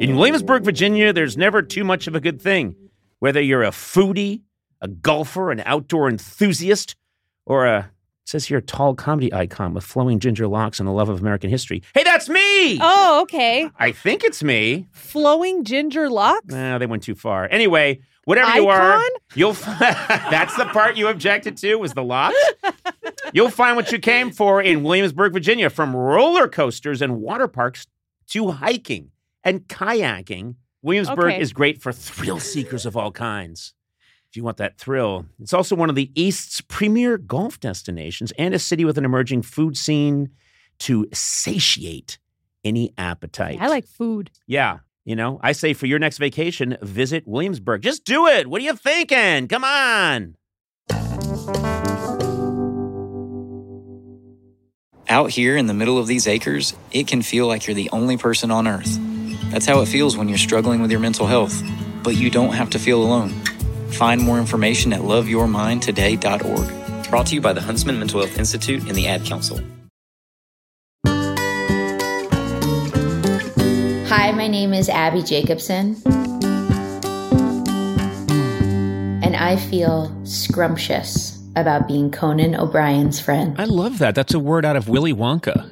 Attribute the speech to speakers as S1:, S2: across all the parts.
S1: In Williamsburg, Virginia, there's never too much of a good thing. Whether you're a foodie, a golfer, an outdoor enthusiast, or it says here, a tall comedy icon with flowing ginger locks and a love of American history. Hey, that's me!
S2: Oh, okay.
S1: I think it's me.
S2: Flowing ginger locks?
S1: Nah, they went too far. Anyway, whatever you are, you'll that's the part you objected to, was the locks. You'll find what you came for in Williamsburg, Virginia, from roller coasters and water parks to hiking and kayaking. Williamsburg is great for thrill seekers of all kinds. If you want that thrill, it's also one of the East's premier golf destinations and a city with an emerging food scene to satiate any appetite.
S2: I like food.
S1: Yeah. You know, I say for your next vacation, visit Williamsburg. Just do it. What are you thinking? Come on.
S3: Out here in the middle of these acres, it can feel like you're the only person on Earth. That's how it feels when you're struggling with your mental health. But you don't have to feel alone. Find more information at loveyourmindtoday.org. Brought to you by the Huntsman Mental Health Institute and the Ad Council.
S4: Hi, my name is Abby Jacobson, and I feel scrumptious about being Conan O'Brien's friend.
S1: I love that. That's a word out of Willy Wonka.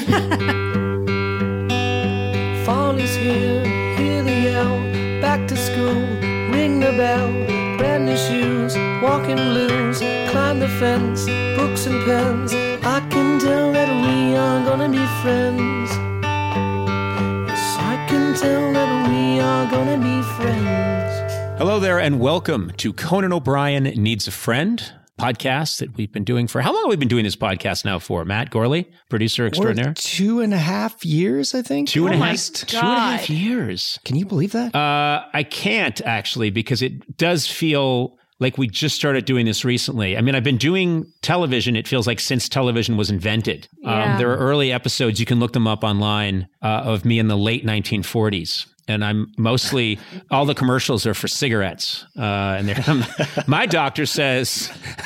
S5: Fall is here, hear the yell, back to school, ring the bell, brand new shoes, walking blues, climb the fence, books and pens, I can tell that we are gonna be friends. Yes, I can tell that we are gonna be friends.
S1: Hello there and welcome to Conan O'Brien Needs a Friend podcast that we've been doing for, how long have we been doing this podcast now for? Matt Gorley, producer extraordinaire?
S6: 2.5 years, I think.
S1: Two and a half years.
S6: Can you believe that?
S1: I can't actually, because it does feel like we just started doing this recently. I mean, I've been doing television, it feels like, since television was invented.
S2: Yeah.
S1: There are early episodes, you can look them up online, of me in the late 1940s. And I'm mostly, all the commercials are for cigarettes. And my doctor says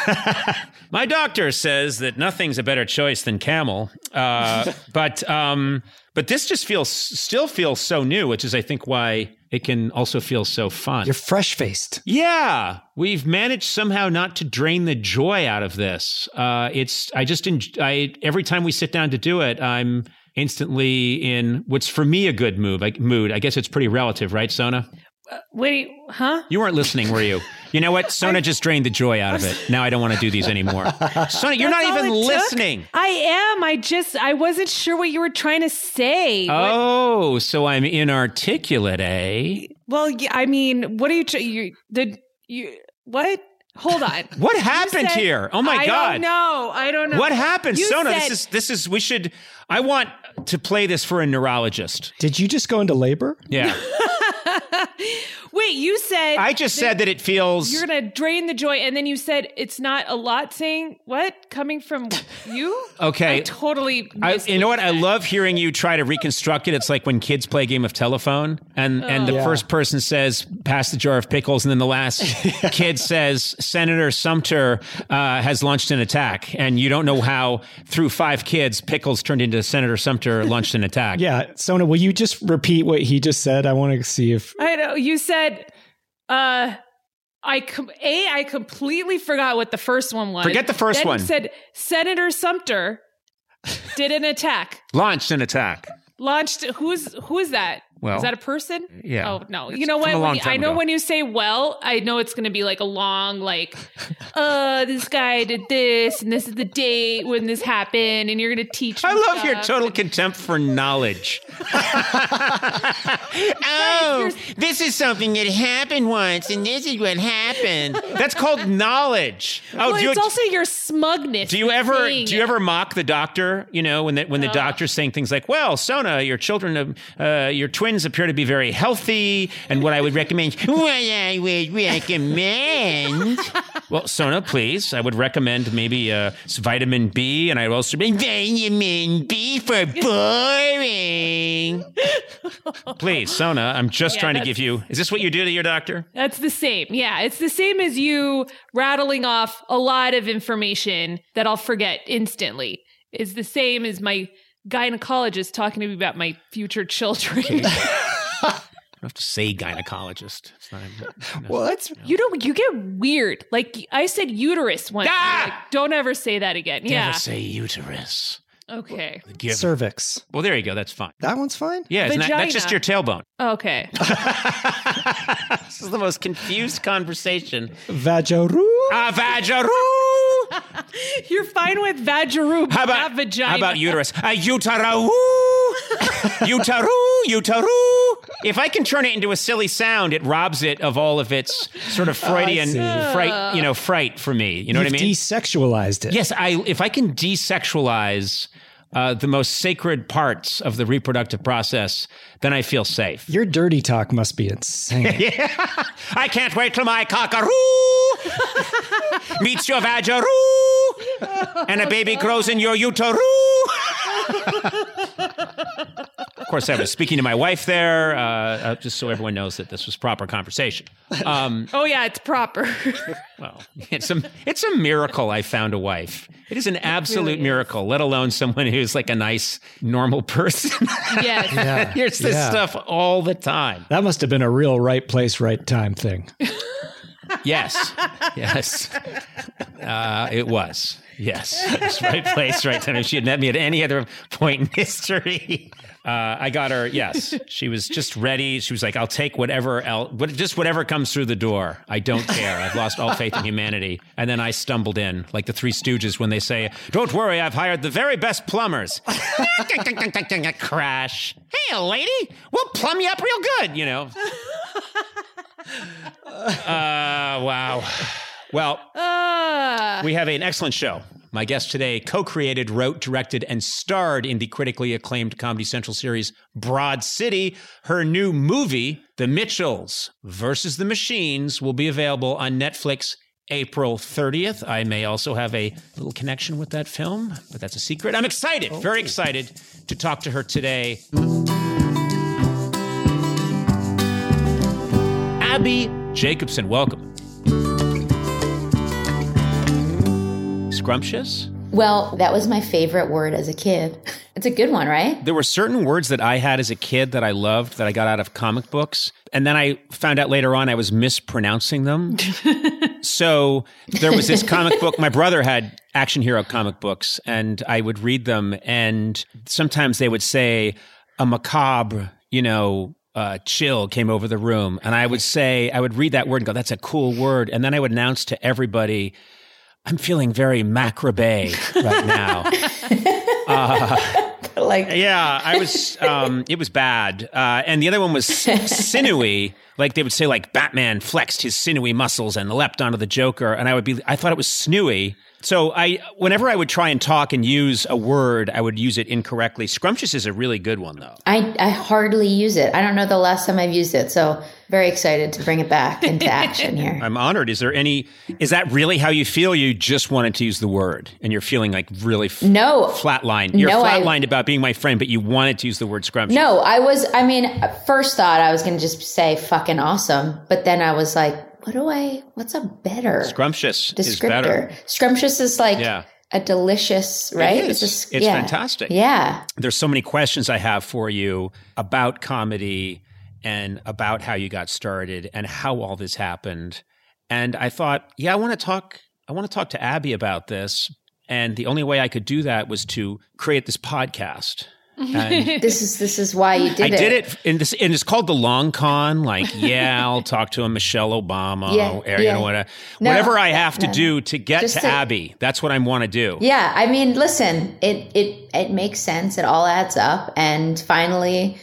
S1: that nothing's a better choice than Camel. But this just still feels so new, which is, I think, why it can also feel so fun.
S6: You're fresh-faced.
S1: Yeah. We've managed somehow not to drain the joy out of this. Every time we sit down to do it, I'm instantly in what's for me a good mood. I guess it's pretty relative, right, Sona?
S2: Wait, huh?
S1: You weren't listening, were you? You know what? Sona just drained the joy out of it. Now I don't want to do these anymore. Sona, you're not even listening.
S2: I am. I wasn't sure what you were trying to say.
S1: Oh, so I'm inarticulate, eh?
S2: Well, I mean, what are you what? Hold on.
S1: What happened here? Oh my God.
S2: I don't know.
S1: What happened? Sona, I want to play this for a neurologist.
S6: Did you just go into labor?
S1: Yeah.
S2: Wait, you said...
S1: I just said that it feels...
S2: You're going to drain the joy, and then you said it's not a lot saying, what? Coming from you?
S1: Okay.
S2: I totally...
S1: You know what? I love hearing you try to reconstruct it. It's like when kids play a game of telephone, and the first person says, pass the jar of pickles, and then the last kid says, Senator Sumter has launched an attack, and you don't know how, through 5 kids, pickles turned into Senator Sumter launched an attack.
S6: Yeah. Sona, will you just repeat what he just said? I want to see if...
S2: I know. You said... I completely forgot what the first one was.
S1: Forget the first one.
S2: You said Senator Sumter did an attack.
S1: Launched an attack.
S2: Who is that?
S1: Well,
S2: is that a person?
S1: Yeah.
S2: Oh, no. You know what? I know when you say, I know it's going to be like a long, this guy did this, and this is the date when this happened, and you're going to teach me
S1: I love
S2: stuff.
S1: your total contempt for knowledge. This is something that happened once, and this is what happened. That's called knowledge.
S2: It's also your smugness.
S1: Do you ever mock the doctor? You know, when the doctor's saying things like, "Well, Sona, your twins appear to be very healthy, and what I would recommend." Well, Sona, please, I would recommend maybe vitamin B, and I would also be vitamin B for boring. Please, Sona, I'm just trying to give you... Is this what you do to your doctor?
S2: That's the same. Yeah, it's the same as you rattling off a lot of information that I'll forget instantly. It's the same as my gynecologist talking to me about my future children.
S1: have to say gynecologist. It's not,
S6: well, that's
S2: you get weird. Like I said uterus once. Like, don't ever say that again.
S1: Never say uterus.
S2: Okay.
S6: Cervix.
S1: Well, there you go. That's fine.
S6: That one's fine?
S1: Yeah, that's just your tailbone.
S2: Okay.
S1: This is the most confused conversation.
S6: Vajaroo.
S1: Vajaroo.
S2: You're fine with vajaroo,
S1: how about
S2: not vagina.
S1: How about uterus? Uteroo. Uteroo. If I can turn it into a silly sound, it robs it of all of its sort of Freudian fright for me. You know what I mean?
S6: Desexualized it.
S1: Yes, if I can desexualize the most sacred parts of the reproductive process, then I feel safe.
S6: Your dirty talk must be insane.
S1: Yeah. I can't wait till my cockaroo meets your vajaroo and a baby grows in your uteroo. Of course, I was speaking to my wife there, just so everyone knows that this was proper conversation.
S2: Oh yeah, it's proper.
S1: Well, it's a miracle I found a wife. It is an absolute miracle, let alone someone who's like a nice, normal person.
S2: Yes.
S6: Yeah.
S1: Here's this stuff all the time.
S6: That must have been a real right place, right time thing.
S1: Yes. It was. Yes. It was right place, right time. If she had met me at any other point in history, I got her. Yes. She was just ready. She was like, I'll take whatever comes through the door. I don't care. I've lost all faith in humanity. And then I stumbled in like the Three Stooges when they say, don't worry, I've hired the very best plumbers. Crash. Hey, lady, we'll plumb you up real good, you know. Wow. Well, we have an excellent show. My guest today co-created, wrote, directed, and starred in the critically acclaimed Comedy Central series Broad City. Her new movie, The Mitchells versus the Machines, will be available on Netflix April 30th. I may also have a little connection with that film, but that's a secret. I'm excited, very excited to talk to her today. Abbi Jacobson, welcome. Scrumptious?
S4: Well, that was my favorite word as a kid. It's a good one, right?
S1: There were certain words that I had as a kid that I loved that I got out of comic books. And then I found out later on I was mispronouncing them. So there was this comic book. My brother had action hero comic books and I would read them. And sometimes they would say a macabre, chill came over the room. And I would read that word and go, that's a cool word. And then I would announce to everybody, I'm feeling very macrobé right now. I was, it was bad. And the other one was sinewy. Like they would say like Batman flexed his sinewy muscles and leapt onto the Joker. And I thought it was snewy. So whenever I would try and talk and use a word, I would use it incorrectly. Scrumptious is a really good one though.
S4: I hardly use it. I don't know the last time I've used it. So very excited to bring it back into action here.
S1: I'm honored. Is that really how you feel? You just wanted to use the word and you're feeling like really flatlined. You're flatlined about being my friend, but you wanted to use the word scrumptious.
S4: No, first thought I was going to just say fucking awesome. But then I was like, what's a better
S1: scrumptious
S4: descriptor?
S1: Is better.
S4: Scrumptious is like a delicious, right?
S1: It's fantastic.
S4: Yeah.
S1: There's so many questions I have for you about comedy and about how you got started and how all this happened. And I thought, I want to talk to Abbi about this. And the only way I could do that was to create this podcast. And
S4: this is why you did it.
S1: I did it, and it's called The Long Con. Like, I'll talk to Michelle Obama, whatever I have to do to get to Abbi. That's what I want to do.
S4: Yeah, I mean, listen, it makes sense. It all adds up, and finally,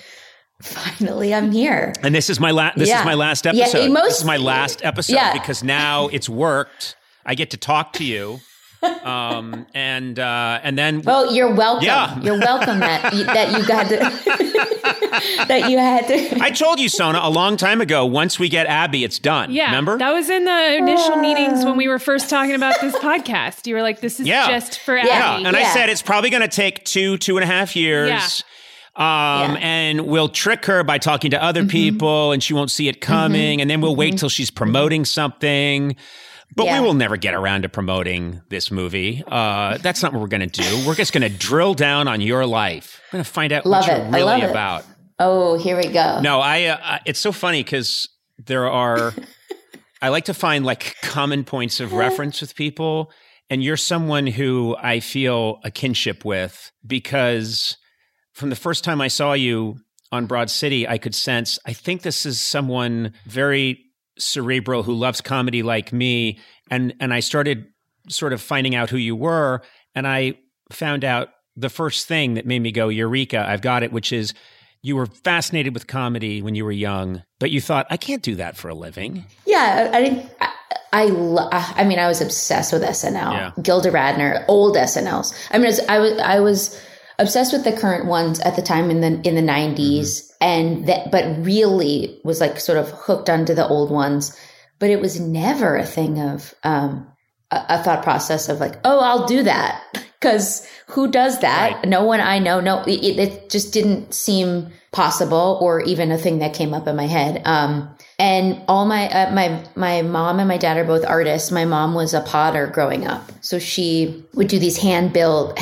S4: I'm here.
S1: And this is my last episode.
S4: Yeah,
S1: this is my last episode because now it's worked. I get to talk to you. And then
S4: you're welcome.
S1: Yeah.
S4: You're welcome that you got to that you had to.
S1: I told you, Sona, a long time ago, once we get Abbi, it's done.
S2: Yeah.
S1: Remember?
S2: That was in the initial meetings when we were first talking about this podcast. You were like, this is just for Abbi.
S1: Yeah. And I said it's probably going to take 2.5 years. Yeah. And we'll trick her by talking to other people and she won't see it coming. And then we'll wait till she's promoting something. But we will never get around to promoting this movie. That's not what we're going to do. We're just going to drill down on your life. We're going to find out what you're really about.
S4: Oh, here we go.
S1: No, it's so funny because there are, I like to find like common points of reference with people. And you're someone who I feel a kinship with because from the first time I saw you on Broad City, I could sense, I think this is someone very cerebral who loves comedy like me. And I started sort of finding out who you were. And I found out the first thing that made me go, Eureka, I've got it, which is you were fascinated with comedy when you were young, but you thought, I can't do that for a living.
S4: Yeah, I was obsessed with SNL. Yeah. Gilda Radner, old SNLs. I mean, I was obsessed with the current ones at the time in the 90s, but really was like sort of hooked onto the old ones. But it was never a thing of a thought process of like, oh, I'll do that. Because who does that? Right. No one I know. No, it just didn't seem possible or even a thing that came up in my head. And all my mom and my dad are both artists. My mom was a potter growing up. So she would do these hand-built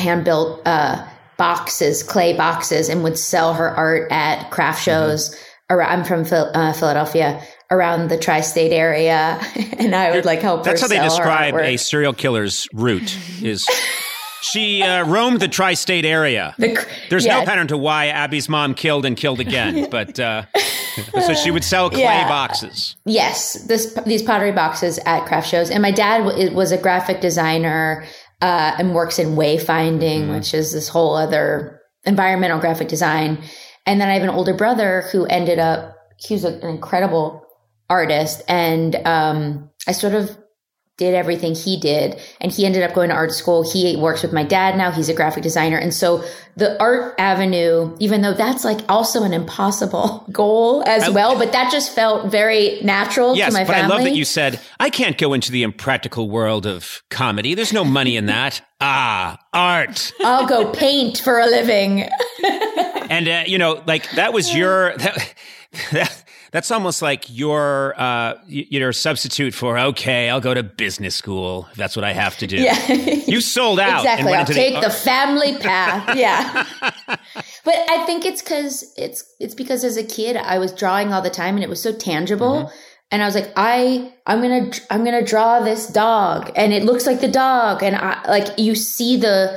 S4: boxes, clay boxes, and would sell her art at craft shows. I'm from Philadelphia, around the tri-state area. And I would like help her sell her artwork.
S1: That's how they describe a serial killer's route is... She roamed the tri-state area. There's no pattern to why Abby's mom killed and killed again, but so she would sell clay boxes.
S4: Yes, these pottery boxes at craft shows. And my dad was a graphic designer and works in wayfinding, which is this whole other environmental graphic design. And then I have an older brother who he was an incredible artist. And I sort of did everything he did. And he ended up going to art school. He works with my dad now. He's a graphic designer. And so the art avenue, even though that's like also an impossible goal as well, but that just felt very natural to my family.
S1: Yes, but I love that you said, I can't go into the impractical world of comedy. There's no money in that. Art.
S4: I'll go paint for a living.
S1: And, like that was your... That's almost like your substitute for, okay, I'll go to business school if that's what I have to do. Yeah. You sold out.
S4: Exactly. I'll take the family path. Yeah. But I think it's because as a kid, I was drawing all the time and it was so tangible. Mm-hmm. And I was like, I'm going to draw this dog and it looks like the dog. And you see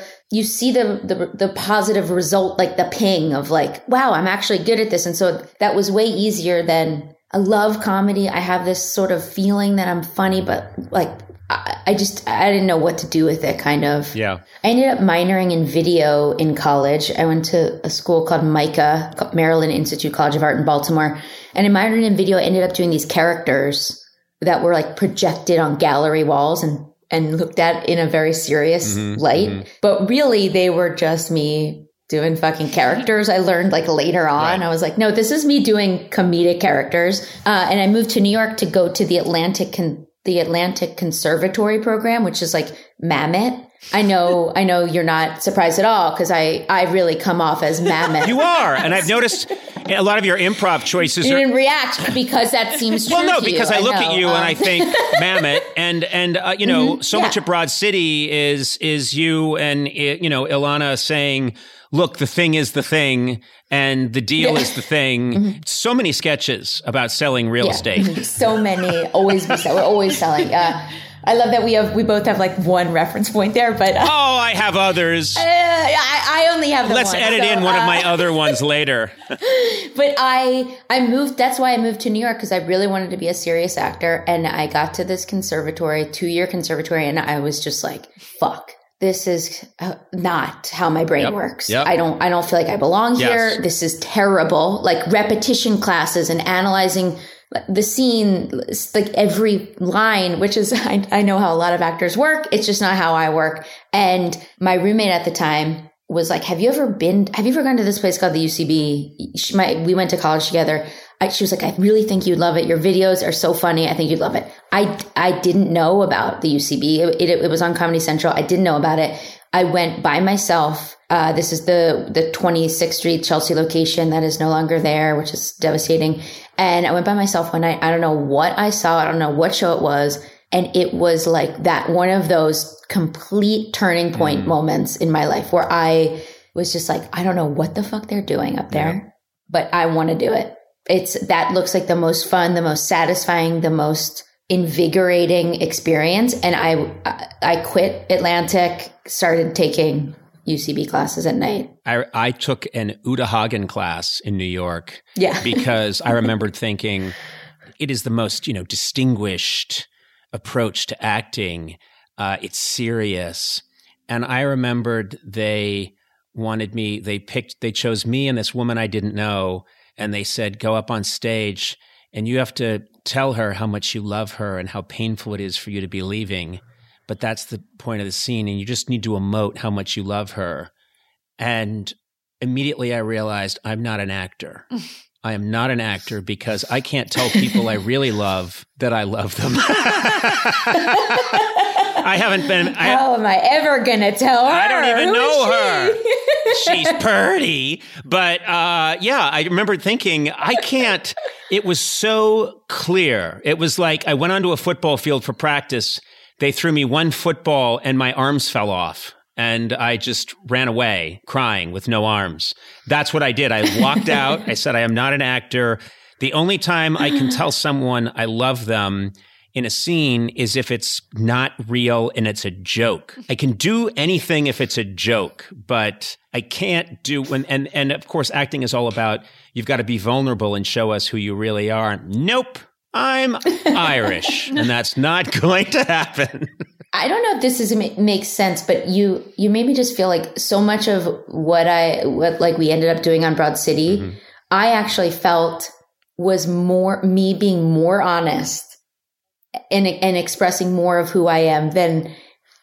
S4: the positive result, like the ping of like, wow, I'm actually good at this. And so that was way easier than I love comedy. I have this sort of feeling that I'm funny, but like, I didn't know what to do with it kind of.
S1: Yeah.
S4: I ended up minoring in video in college. I went to a school called MICA, Maryland Institute College of Art in Baltimore. And in minoring in video, I ended up doing these characters that were like projected on gallery walls and looked at in a very serious light. Mm-hmm. But really, they were just me doing fucking characters. I learned like later on. Right. I was like, no, this is me doing comedic characters. And I moved to New York to go to the Atlantic Conservatory program, which is like Mammoth. I know you're not surprised at all because I really come off as Mammoth.
S1: You are. And I've noticed a lot of your improv choices.
S4: You didn't react because that seems true.
S1: Well, no, because I look at you and I think Mammoth and so much of Broad City is you and, Ilana saying, look, the thing is the thing and the deal is the thing. Mm-hmm. So many sketches about selling real estate.
S4: So many. We're always selling. I love that we both have like one reference point there, but
S1: I have others.
S4: I only have the
S1: Let's
S4: one.
S1: edit in one of my other ones later.
S4: But I moved. That's why I moved to New York because I really wanted to be a serious actor, and I got to this conservatory, 2-year conservatory, and I was just like, "Fuck, this is not how my brain works. Yep. I don't feel like I belong here. This is terrible." Like repetition classes and analyzing the scene, like every line, which is, I know how a lot of actors work. It's just not how I work. And my roommate at the time was like, have you ever gone to this place called the UCB? We went to college together. She was like, I really think you'd love it. Your videos are so funny. I think you'd love it. I didn't know about the UCB. It was on Comedy Central. I didn't know about it. I went by myself. This is the 26th Street Chelsea location that is no longer there, which is devastating. And I went by myself one night. I don't know what I saw. I don't know what show it was. And it was like that, one of those complete turning point moments in my life where I was just like, I don't know what the fuck they're doing up there. but I want to do it. That looks like the most fun, the most satisfying, the most invigorating experience. And I quit Atlantic, started taking UCB classes at night.
S1: I took an Uta Hagen class in New York.
S4: Yeah.
S1: Because I remembered thinking it is the most, distinguished approach to acting. It's serious. And I remembered they chose me and this woman I didn't know. And they said, go up on stage and you have to tell her how much you love her and how painful it is for you to be leaving. But that's the point of the scene. And you just need to emote how much you love her. And immediately I realized I'm not an actor. I am not an actor because I can't tell people I really love that I love them. I haven't been.
S4: How am I ever going to tell her?
S1: I don't even know her. She's pretty. But I remember thinking, I can't. It was so clear. It was like I went onto a football field for practice. They threw me one football and my arms fell off. And I just ran away crying with no arms. That's what I did. I walked out. I said, I am not an actor. The only time I can tell someone I love them in a scene is if it's not real and it's a joke. I can do anything if it's a joke, but I can't do and of course acting is all about you've got to be vulnerable and show us who you really are. Nope. I'm Irish and that's not going to happen.
S4: I don't know if this makes sense, but you made me just feel like so much of what we ended up doing on Broad City, I actually felt was more me being more honest and expressing more of who I am than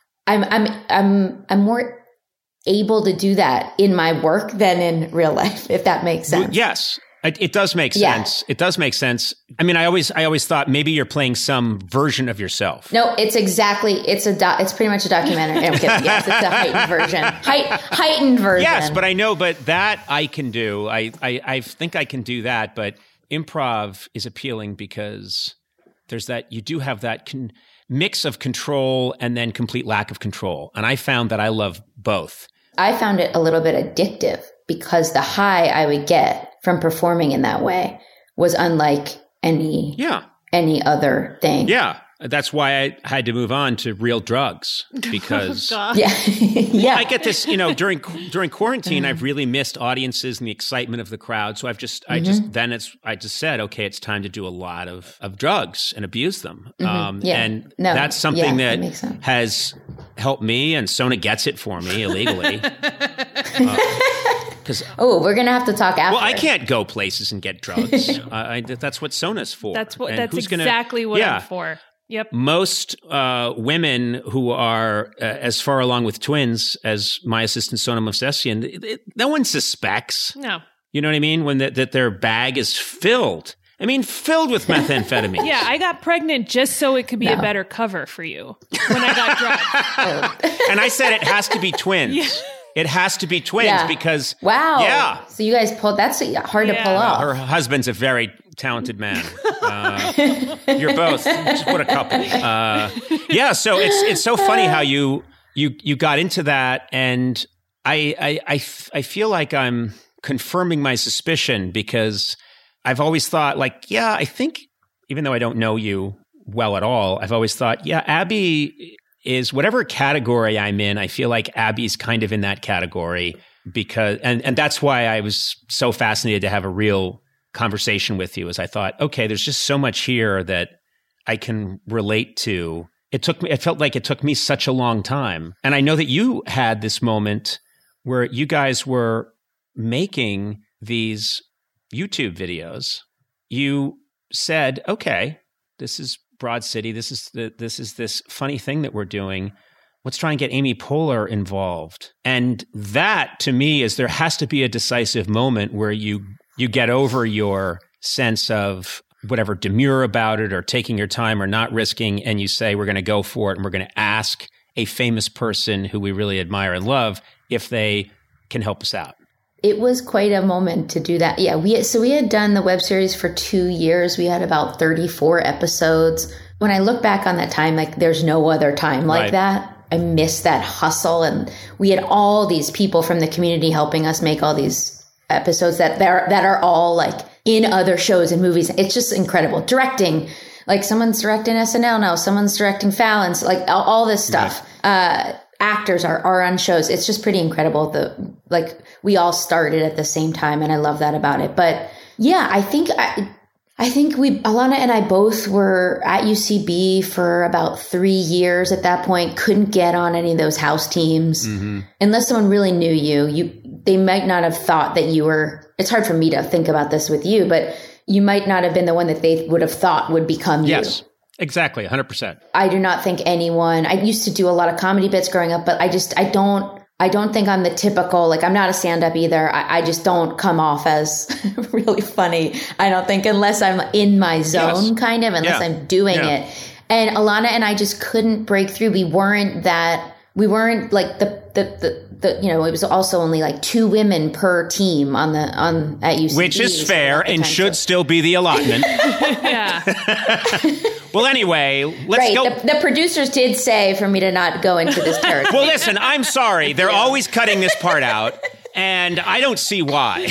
S4: I'm more able to do that in my work than in real life, if that makes sense.
S1: Yes. It does make sense. It does make sense. I mean, I always thought maybe you're playing some version of yourself.
S4: No, it's pretty much a documentary. I'm kidding. Yes, it's a heightened version. Heightened version.
S1: Yes, but that I can do. I think I can do that. But improv is appealing because there's that, you do have that mix of control and then complete lack of control. And I found that I love both.
S4: I found it a little bit addictive because the high I would get from performing in that way was unlike any other thing.
S1: Yeah. That's why I had to move on to real drugs because I get this, during quarantine, I've really missed audiences and the excitement of the crowd. So I just said, okay, it's time to do a lot of drugs and abuse them. That's something that has helped me, and Sona gets it for me illegally.
S4: We're going to have to talk after.
S1: Well, I can't go places and get drugs. That's what Sona's for.
S2: That's exactly what I'm for. Yep.
S1: Most women who are as far along with twins as my assistant Sona Movsesian, no one suspects.
S2: No.
S1: You know what I mean? When that their bag is filled. I mean, filled with methamphetamine.
S2: Yeah, I got pregnant just so it could be a better cover for you when I got drugs.
S1: And I said it has to be twins. Yeah. It has to be twins because...
S4: Wow.
S1: Yeah.
S4: So you guys that's hard to pull off.
S1: Her husband's a very talented man. You're both. What a couple. So it's so funny how you got into that, and I feel like I'm confirming my suspicion because I've always thought I think, even though I don't know you well at all, I've always thought, Abby is whatever category I'm in, I feel like Abby's kind of in that category because, and that's why I was so fascinated to have a real conversation with you, as I thought, okay, there's just so much here that I can relate to. It felt like it took me such a long time. And I know that you had this moment where you guys were making these YouTube videos. You said, okay, this is Broad City. This is this funny thing that we're doing. Let's try and get Amy Poehler involved. And that, to me, is there has to be a decisive moment where you get over your sense of whatever demure about it or taking your time or not risking, and you say, we're going to go for it, and we're going to ask a famous person who we really admire and love if they can help us out.
S4: It was quite a moment to do that. Yeah, we had done the web series for 2 years. We had about 34 episodes. When I look back on that time, there's no other time like that. I miss that hustle. And we had all these people from the community helping us make all these episodes that are all like in other shows and movies. It's just incredible. Directing, like someone's directing SNL now, someone's directing Fallon's, like all this stuff. Right. Actors are on shows. It's just pretty incredible. We all started at the same time, and I love that about it. But yeah, I think Alana and I both were at UCB for about 3 years at that point. Couldn't get on any of those house teams unless someone really knew you. They might not have thought that you were. It's hard for me to think about this with you, but you might not have been the one that they would have thought would become you.
S7: Yes. Exactly, 100%.
S4: I do not think anyone. I used to do a lot of comedy bits growing up, but I don't think I'm the typical, like I'm not a stand-up either. I just don't come off as really funny. I don't think, unless I'm in my zone, kind of, unless I'm doing it. And Alana and I just couldn't break through. We weren't like the it was also only like 2 women per team at UCB.
S7: Which is fair and should still be the allotment.
S2: Yeah.
S7: Well, anyway, let's go.
S4: The producers did say for me to not go into this territory.
S7: Well, listen, I'm sorry. They're always cutting this part out, and I don't see why.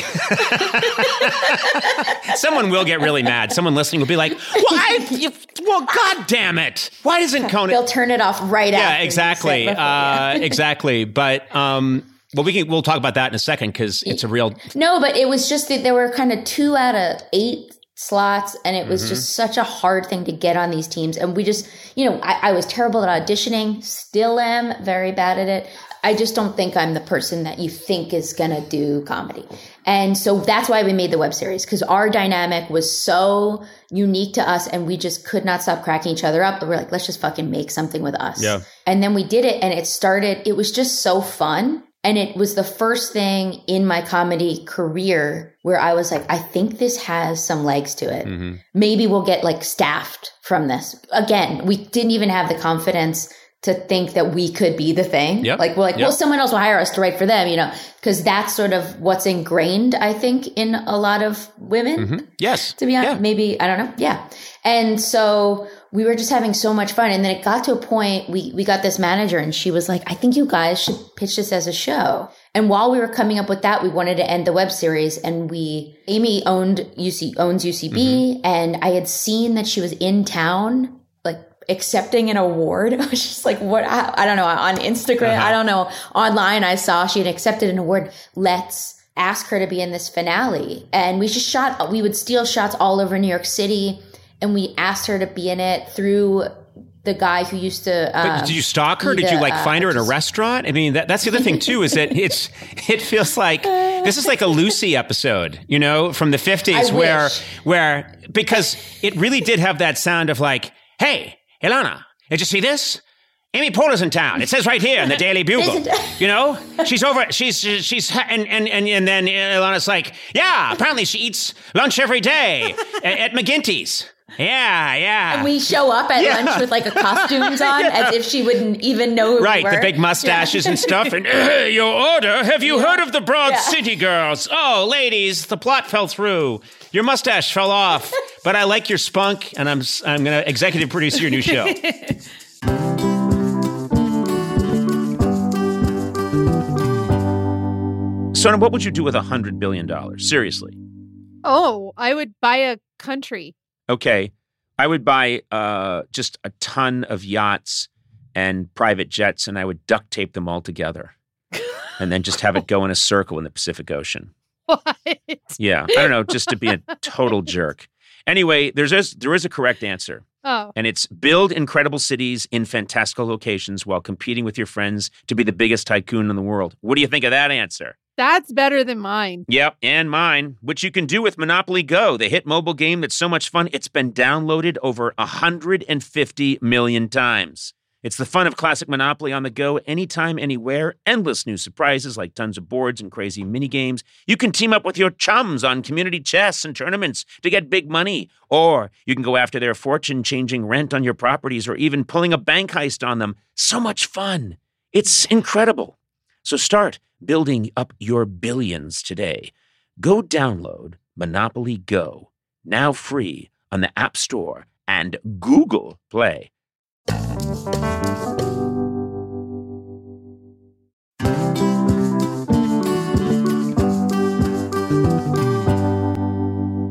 S7: Someone will get really mad. Someone listening will be like, well, God damn it. Why doesn't Conan...
S4: They'll turn it off right after.
S7: Yeah, exactly. Exactly. But... we'll talk about that in a second because it's a real...
S4: No, but it was just that there were kind of 2 out of 8 slots, and it was just such a hard thing to get on these teams. And we just, I was terrible at auditioning, still am very bad at it. I just don't think I'm the person that you think is going to do comedy. And so that's why we made the web series, because our dynamic was so unique to us and we just could not stop cracking each other up. But we're like, let's just fucking make something with us. Yeah. And then we did it, and it was just so fun. And it was the first thing in my comedy career where I was like, I think this has some legs to it. Mm-hmm. Maybe we'll get like staffed from this. Again, we didn't even have the confidence to think that we could be the thing. Yep. Like, we're like, well, someone else will hire us to write for them, because that's sort of what's ingrained, I think, in a lot of women.
S7: Mm-hmm. Yes.
S4: To be honest, maybe, I don't know. Yeah. And so we were just having so much fun. And then it got to a point, we got this manager and she was like, I think you guys should pitch this as a show. And while we were coming up with that, we wanted to end the web series, and Amy owns UCB, and I had seen that she was in town, like accepting an award. I was just like, what? I don't know, on Instagram, I don't know, online I saw she had accepted an award. Let's ask her to be in this finale. And we would steal shots all over New York City, and we asked her to be in it through the guy who used to...
S7: But did you stalk her? Did you find her in a restaurant? I mean, that's the other thing too, is that it feels like this is like a Lucy episode, from the 50s where because it really did have that sound of like, hey, Ilana, did you see this? Amy Poehler's in town. It says right here in the Daily Bugle. She's over. And then Ilana's like, yeah. Apparently she eats lunch every day at McGinty's. Yeah.
S4: And we show up at lunch with like a costumes on, as if she wouldn't even know who we were.
S7: The big mustaches and stuff. And your order. Have you heard of the Broad City Girls? Oh, ladies, the plot fell through. Your mustache fell off, but I like your spunk, and I'm going to executive produce your new show.
S1: Sona, what would you do with $100 billion? Seriously.
S2: Oh, I would buy a country.
S1: Okay. I would buy just a ton of yachts and private jets, and I would duct tape them all together and then just have it go in a circle in the Pacific Ocean.
S2: What?
S1: Yeah. I don't know, just to be a total jerk. Anyway, there is a correct answer.
S2: Oh.
S1: And it's build incredible cities in fantastical locations while competing with your friends to be the biggest tycoon in the world. What do you think of that answer?
S2: That's better than mine.
S1: Yep, and mine, which you can do with Monopoly Go, the hit mobile game that's so much fun, it's been downloaded over 150 million times. It's the fun of classic Monopoly on the go, anytime, anywhere, endless new surprises like tons of boards and crazy mini-games. You can team up with your chums on community chess and tournaments to get big money, or you can go after their fortune changing rent on your properties or even pulling a bank heist on them. So much fun. It's incredible. So start building up your billions today. Go download Monopoly Go, now free on the App Store and Google Play.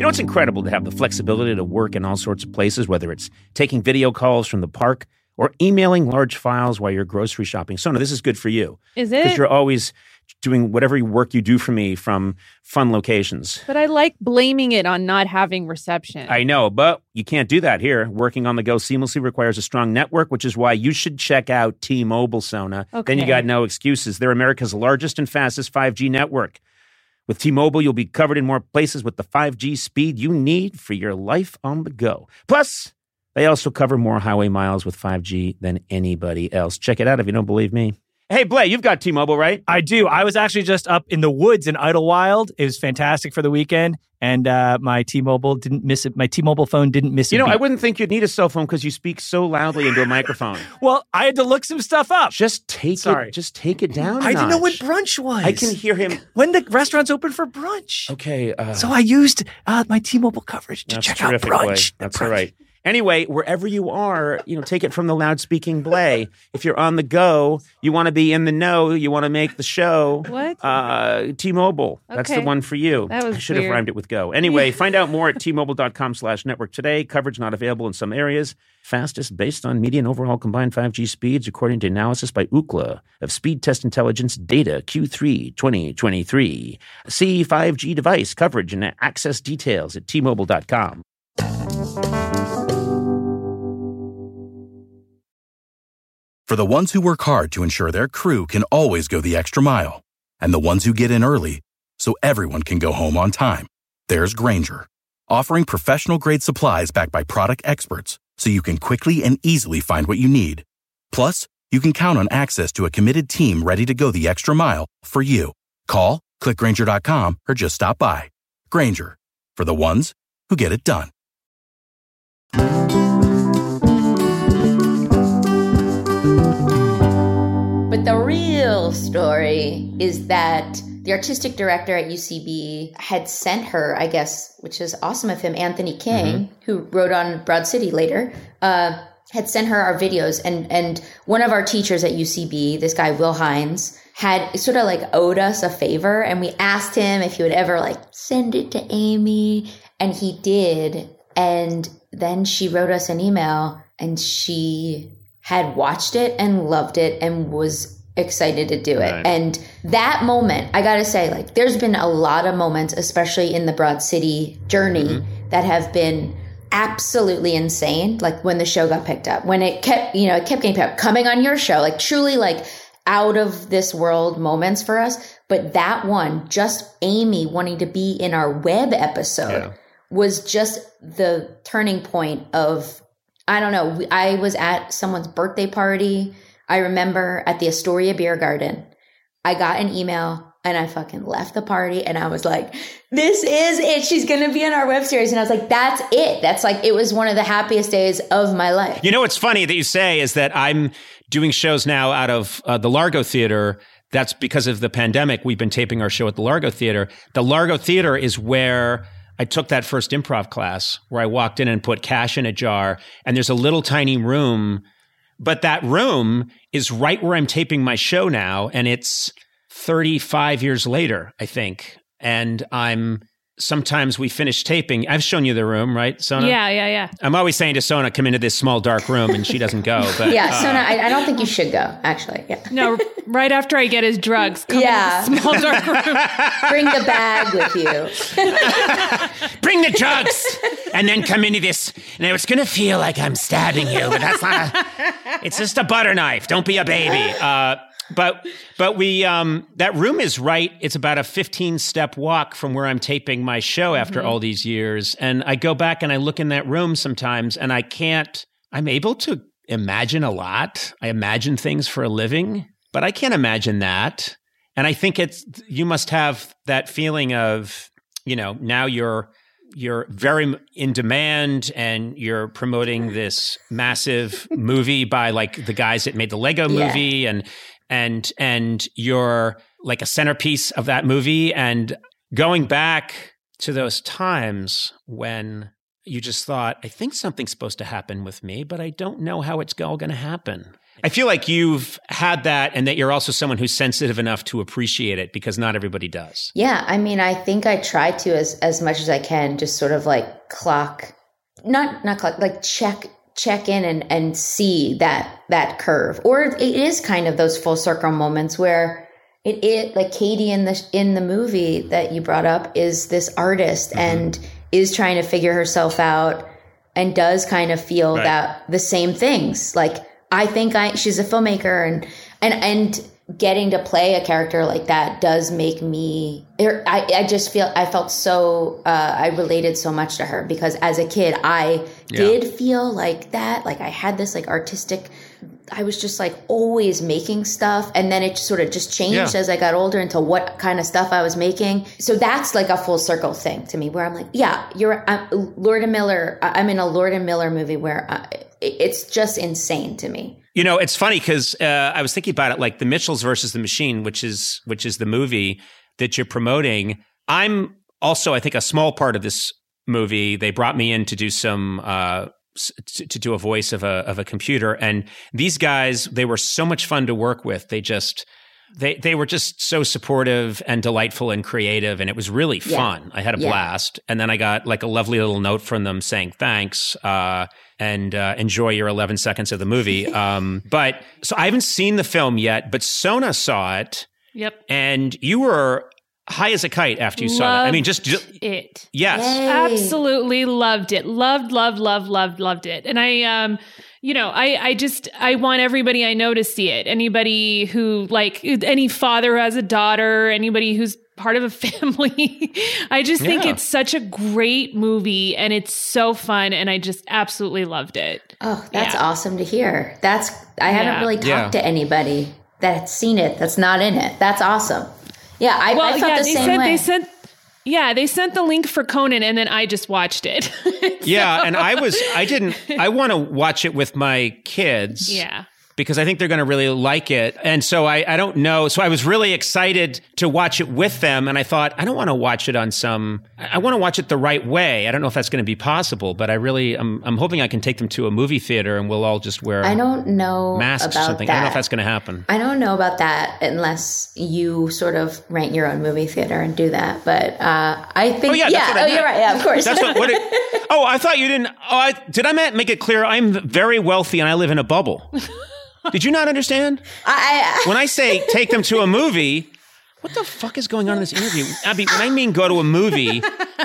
S1: it's incredible to have the flexibility to work in all sorts of places, whether it's taking video calls from the park or emailing large files while you're grocery shopping. Sona, this is good for you.
S2: Is it?
S1: Because you're always doing whatever work you do for me from fun locations.
S2: But I like blaming it on not having reception.
S1: I know, but you can't do that here. Working on the go seamlessly requires a strong network, which is why you should check out T-Mobile, Sona.
S2: Okay.
S1: Then you got no excuses. They're America's largest and fastest 5G network. With T-Mobile, you'll be covered in more places with the 5G speed you need for your life on the go. Plus, they also cover more highway miles with 5G than anybody else. Check it out if you don't believe me. Hey, Blay, you've got T-Mobile, right?
S8: I do. I was actually just up in the woods in Idlewild. It was fantastic for the weekend, and my T-Mobile didn't miss it. My T-Mobile phone didn't miss it.
S1: You know, I wouldn't think you'd need a cell phone because you speak so loudly into a microphone.
S8: Well, I had to look some stuff up.
S1: Just take it down.
S8: I didn't know when brunch was.
S1: I can hear him
S8: when the restaurant's open for brunch.
S1: Okay.
S8: So I used my T-Mobile coverage to check out brunch.
S1: That's all right. Anyway, wherever you are, take it from the loud-speaking Blay. If you're on the go, you want to be in the know, you want to make the show.
S2: What?
S1: T-Mobile.
S2: Okay.
S1: That's the one for you.
S2: That was
S1: I should have rhymed it with go. Anyway, find out more at T-Mobile.com/network today. Coverage not available in some areas. Fastest based on median overall combined 5G speeds, according to analysis by Ookla of Speed Test Intelligence data Q3 2023. See 5G device coverage and access details at T-Mobile.com.
S9: For the ones who work hard to ensure their crew can always go the extra mile, and the ones who get in early so everyone can go home on time, there's Grainger, offering professional-grade supplies backed by product experts so you can quickly and easily find what you need. Plus, you can count on access to a committed team ready to go the extra mile for you. Call, click Grainger.com, or just stop by. Grainger, for the ones who get it done.
S4: But the real story is that the artistic director at UCB had sent her, I guess, which is awesome of him, Anthony King, who wrote on Broad City later, had sent her our videos. And one of our teachers at UCB, this guy, Will Hines, had sort of like owed us a favor. And we asked him if he would ever like send it to Amy. And he did. And then she wrote us an email and she had watched it and loved it and was excited to do it. Right. And that moment, I gotta say, like, there's been a lot of moments, especially in the Broad City journey, that have been absolutely insane. Like when the show got picked up, when it kept getting picked up, coming on your show, like truly like out of this world moments for us. But that one, just Amy wanting to be in our web episode was just the turning point of, I don't know. I was at someone's birthday party. I remember at the Astoria Beer Garden, I got an email and I fucking left the party and I was like, this is it. She's going to be in our web series. And I was like, that's it. That's like, it was one of the happiest days of my life.
S7: You know, what's funny that you say is that I'm doing shows now out of the Largo Theater. That's because of the pandemic. We've been taping our show at the Largo Theater. The Largo Theater is where I took that first improv class where I walked in and put cash in a jar, and there's a little tiny room, but that room is right where I'm taping my show now, and it's 35 years later, I think. And sometimes we finish taping. I've shown you the room, right, Sona?
S2: Yeah.
S7: I'm always saying to Sona, come into this small dark room, and she doesn't go. But
S4: yeah, Sona, I don't think you should go, actually. Yeah.
S2: No, right after I get his drugs, come into the small dark room.
S4: Bring the bag with you.
S7: Bring the drugs, and then come into this. Now, it's going to feel like I'm stabbing you, but that's not it's just a butter knife. Don't be a baby. But we that room is right. It's about a 15-step walk from where I'm taping my show after all these years. And I go back and I look in that room sometimes and I'm able to imagine a lot. I imagine things for a living, but I can't imagine that. And I think you must have that feeling of, now you're very in demand and you're promoting this massive movie by like the guys that made the Lego movie and you're like a centerpiece of that movie. And going back to those times when you just thought, I think something's supposed to happen with me, but I don't know how it's all going to happen. I feel like you've had that and that you're also someone who's sensitive enough to appreciate it because not everybody does.
S4: Yeah. I mean, I think I try to as much as I can, just sort of like check in and see that curve. Or it is kind of those full circle moments where it like Katie in the movie that you brought up is this artist and is trying to figure herself out and does kind of feel that the same things. Like, I think she's a filmmaker and getting to play a character like that does make me, I felt so, I related so much to her because as a kid, I did feel like that. Like I had this like artistic, I was just like always making stuff. And then it sort of just changed as I got older into what kind of stuff I was making. So that's like a full circle thing to me where I'm like, Lord and Miller. I'm in a Lord and Miller movie where it's just insane to me.
S7: You know, it's funny because I was thinking about it, like the Mitchells versus the Machine, which is the movie that you're promoting. I'm also, I think, a small part of this movie. They brought me in to do some to do a voice of a computer, and these guys, they were so much fun to work with. They were just so supportive and delightful and creative, and it was really fun. I had a blast, and then I got like a lovely little note from them saying thanks. And enjoy your 11 seconds of the movie. But so I haven't seen the film yet, but Sona saw it.
S2: Yep.
S7: And you were high as a kite after you saw it. I mean, just
S2: it.
S7: Yes.
S4: Yay.
S2: Absolutely loved it. Loved it. And I want everybody I know to see it. Anybody who, like, any father who has a daughter, anybody who's part of a family. I just think it's such a great movie and it's so fun and I just absolutely loved it.
S4: Oh, that's awesome to hear. I haven't really talked to anybody that's seen it, that's not in it. That's awesome. Yeah, I felt the same way.
S2: They sent the link for Conan and then I just watched it.
S7: Yeah, and I want to watch it with my kids.
S2: Yeah.
S7: Because I think they're going to really like it. And so I don't know. So I was really excited to watch it with them. And I thought, I don't want to watch it I want to watch it the right way. I don't know if that's going to be possible, but I'm hoping I can take them to a movie theater and we'll all just wear masks or something.
S4: That.
S7: I don't know if that's going to happen.
S4: I don't know about that unless you sort of rent your own movie theater and do that. But I think, you're right. Yeah, of course.
S7: That's I thought you didn't. Did I make it clear? I'm very wealthy and I live in a bubble. Did you not understand? When I say take them to a movie, what the fuck is going on in this interview? Abby, when I mean go to a movie,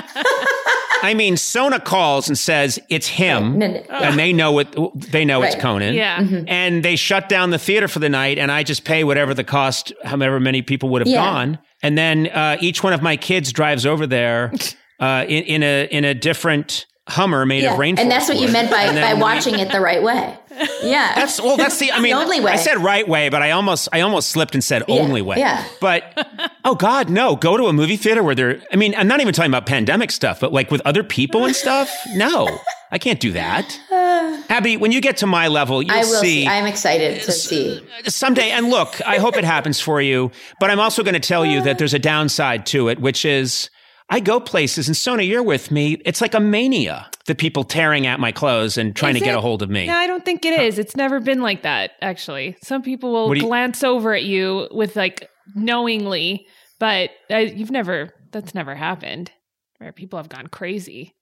S7: I mean Sona calls and says it's him, and they know it's Conan.
S2: Yeah.
S4: Mm-hmm.
S7: And they shut down the theater for the night, and I just pay whatever the cost, however many people would have gone. And then each one of my kids drives over there in a different Hummer made of rainforest.
S4: And that's what you meant by watching it the right way. Yeah.
S7: That's the only way. I said right way, but I almost slipped and said only way.
S4: Yeah.
S7: But oh God, no, go to a movie theater where I'm not even talking about pandemic stuff, but like with other people and stuff. No, I can't do that. Abby, when you get to my level, you'll see.
S4: I'm excited to see.
S7: Someday, and look, I hope it happens for you, but I'm also going to tell you that there's a downside to it, which is I go places, and Sona, you're with me. It's like a mania. The people tearing at my clothes and trying to get a hold of me.
S2: No, I don't think it is. It's never been like that, actually. Some people will glance over at you with like knowingly, but that's never happened where people have gone crazy.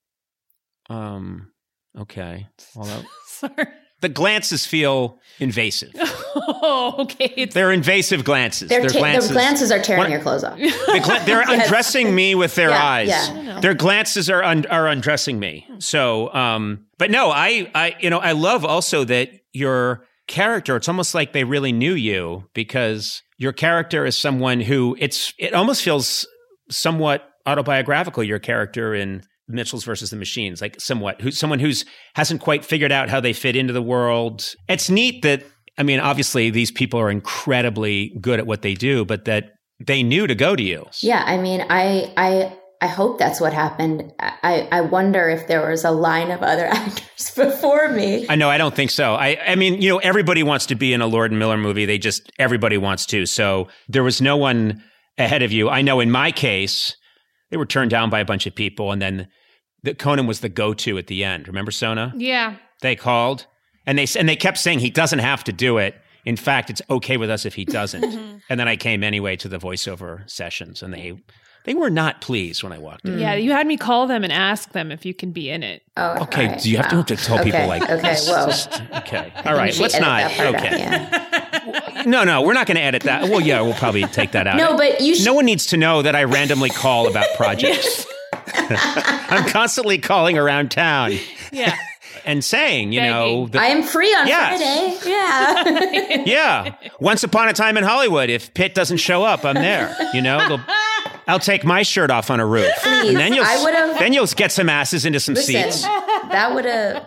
S7: Okay. Well,
S2: sorry.
S7: The glances feel invasive.
S2: Oh, okay.
S7: They're invasive glances.
S4: Their glances are tearing your clothes off.
S7: They're undressing me with their eyes.
S4: Yeah.
S7: Their glances are undressing me. So, but no, I love also that your character, it's almost like they really knew you because your character is someone who it almost feels somewhat autobiographical, your character in Mitchells versus the Machines, like someone who's hasn't quite figured out how they fit into the world. It's neat that, obviously these people are incredibly good at what they do, but that they knew to go to you.
S4: Yeah. I hope that's what happened. I wonder if there was a line of other actors before me.
S7: I know. I don't think so. Everybody wants to be in a Lord and Miller movie. Everybody wants to. So there was no one ahead of you. I know in my case, they were turned down by a bunch of people, and then Conan was the go-to at the end. Remember, Sona?
S2: Yeah.
S7: They called, and they kept saying he doesn't have to do it. In fact, it's okay with us if he doesn't. And then I came anyway to the voiceover sessions, and they were not pleased when I walked in.
S2: Yeah, you had me call them and ask them if you can be in it.
S4: Oh,
S7: okay.
S4: Right.
S7: Do you have to tell people like
S4: okay, whoa.
S7: Okay. All right. Let's not. Okay. No, we're not going to edit that. Well, yeah, we'll probably take that out.
S4: No, but you should.
S7: No one needs to know that I randomly call about projects. I'm constantly calling around town.
S2: Yeah.
S7: And saying,
S4: I am free on Friday. Yeah.
S7: Yeah. Once upon a time in Hollywood, if Pitt doesn't show up, I'm there. I'll take my shirt off on a roof.
S4: Please.
S7: And then you'll get some asses into some seats.
S4: That would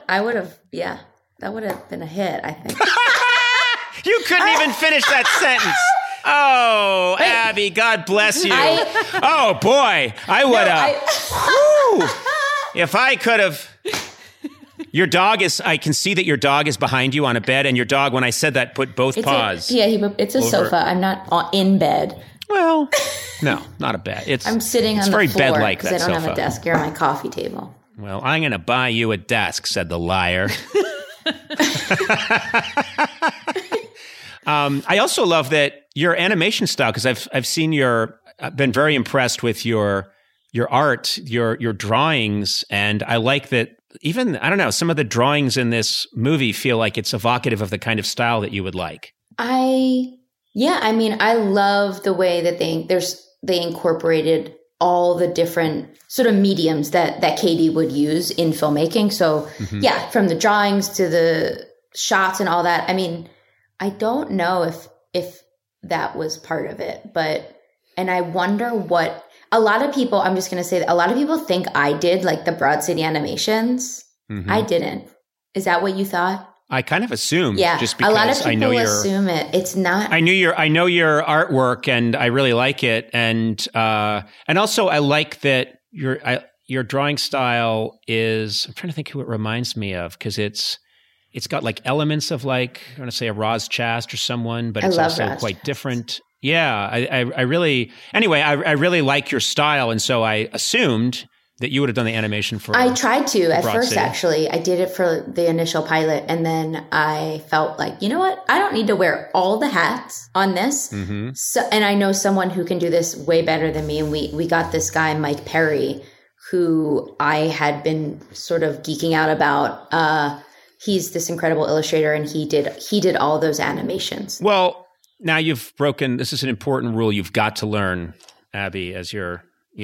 S4: have been a hit, I think.
S7: You couldn't even finish that sentence. Oh, wait. Abby, God bless you. Oh, boy. I would have. If I could have. Your dog I can see that your dog is behind you on a bed, and your dog, when I said that, put both paws.
S4: It's a sofa. I'm not in bed.
S7: Well, no, not a bed.
S4: I'm sitting on the
S7: very
S4: floor
S7: bed-like,
S4: because I don't have a desk here on my coffee table.
S7: Well, I'm going to buy you a desk, said the liar. I also love that your animation style, because I've seen I've been very impressed with your art, your drawings, and I like that. Even, I don't know, some of the drawings in this movie feel like it's evocative of the kind of style that you would like.
S4: I love the way that they incorporated all the different sort of mediums that Katie would use in filmmaking. So yeah, from the drawings to the shots and all that. I mean, I don't know if that was part of it, and I wonder what a lot of people, I'm just going to say that a lot of people think I did like the Broad City animations. I didn't. Is that what you thought?
S7: I kind of assumed.
S4: Yeah.
S7: Just because
S4: a lot of people
S7: I know
S4: assume it. It's not.
S7: I know your artwork, and I really like it. And also I like that your drawing style is, I'm trying to think who it reminds me of, because it's got like elements of like, I want to say a Roz Chast or someone, but it's also Roz quite Chast. Different. Yeah, I really like your style, and so I assumed that you would have done the animation for.
S4: I tried to at first.
S7: City.
S4: Actually, I did it for the initial pilot, and then I felt like, you know what? I don't need to wear all the hats on this. So, and I know someone who can do this way better than me. And we got this guy, Mike Perry, who I had been sort of geeking out about. He's this incredible illustrator, and he did all those animations.
S7: Well. Now you've broken, this is an important rule you've got to learn, Abby, as your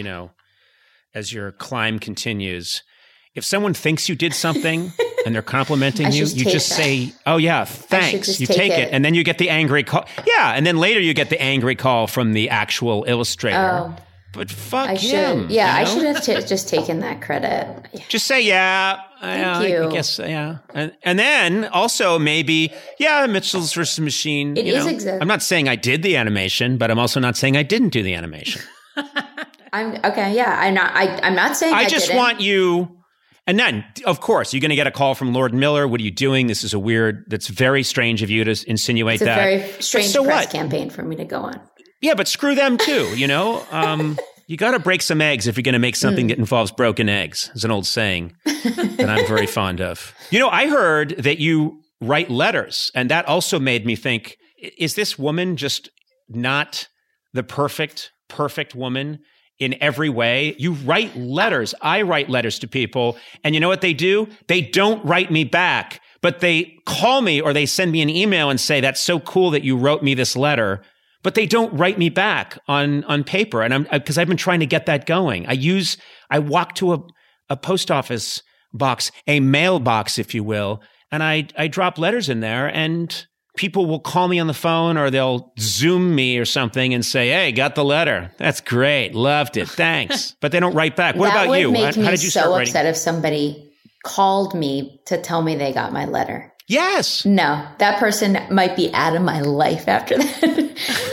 S7: climb continues. If someone thinks you did something and they're complimenting you, you just say, oh yeah, thanks. You take it. And then you get the angry call. Yeah. And then later you get the angry call from the actual illustrator.
S4: Oh.
S7: But fuck him.
S4: Yeah, I should have just taken that credit. Yeah.
S7: Just say, yeah.
S4: Thank you.
S7: I guess, yeah. And then also maybe, Mitchell's vs. Machine.
S4: It is exactly.
S7: I'm not saying I did the animation, but I'm also not saying I didn't do the animation.
S4: I'm okay. Yeah, I'm not saying I
S7: just
S4: didn't.
S7: want you. And then, of course, you're going to get a call from Lord Miller. What are you doing? This is that's very strange of you to insinuate that.
S4: It's a very strange press campaign for me to go on.
S7: Yeah, but screw them too, you got to break some eggs if you're going to make something that involves broken eggs. It's an old saying that I'm very fond of. I heard that you write letters, and that also made me think, is this woman just not the perfect woman in every way? You write letters. I write letters to people, and you know what they do? They don't write me back, but they call me or they send me an email and say, that's so cool that you wrote me this letter. But they don't write me back on paper, and because I've been trying to get that going. I walk to a post office box, a mailbox, if you will, and I drop letters in there, and people will call me on the phone or they'll Zoom me or something and say, "Hey, got the letter. That's great, loved it, thanks." But they don't write back. What about you?
S4: How
S7: did you start writing?
S4: Upset if somebody called me to tell me they got my letter.
S7: Yes.
S4: No, that person might be out of my life after that.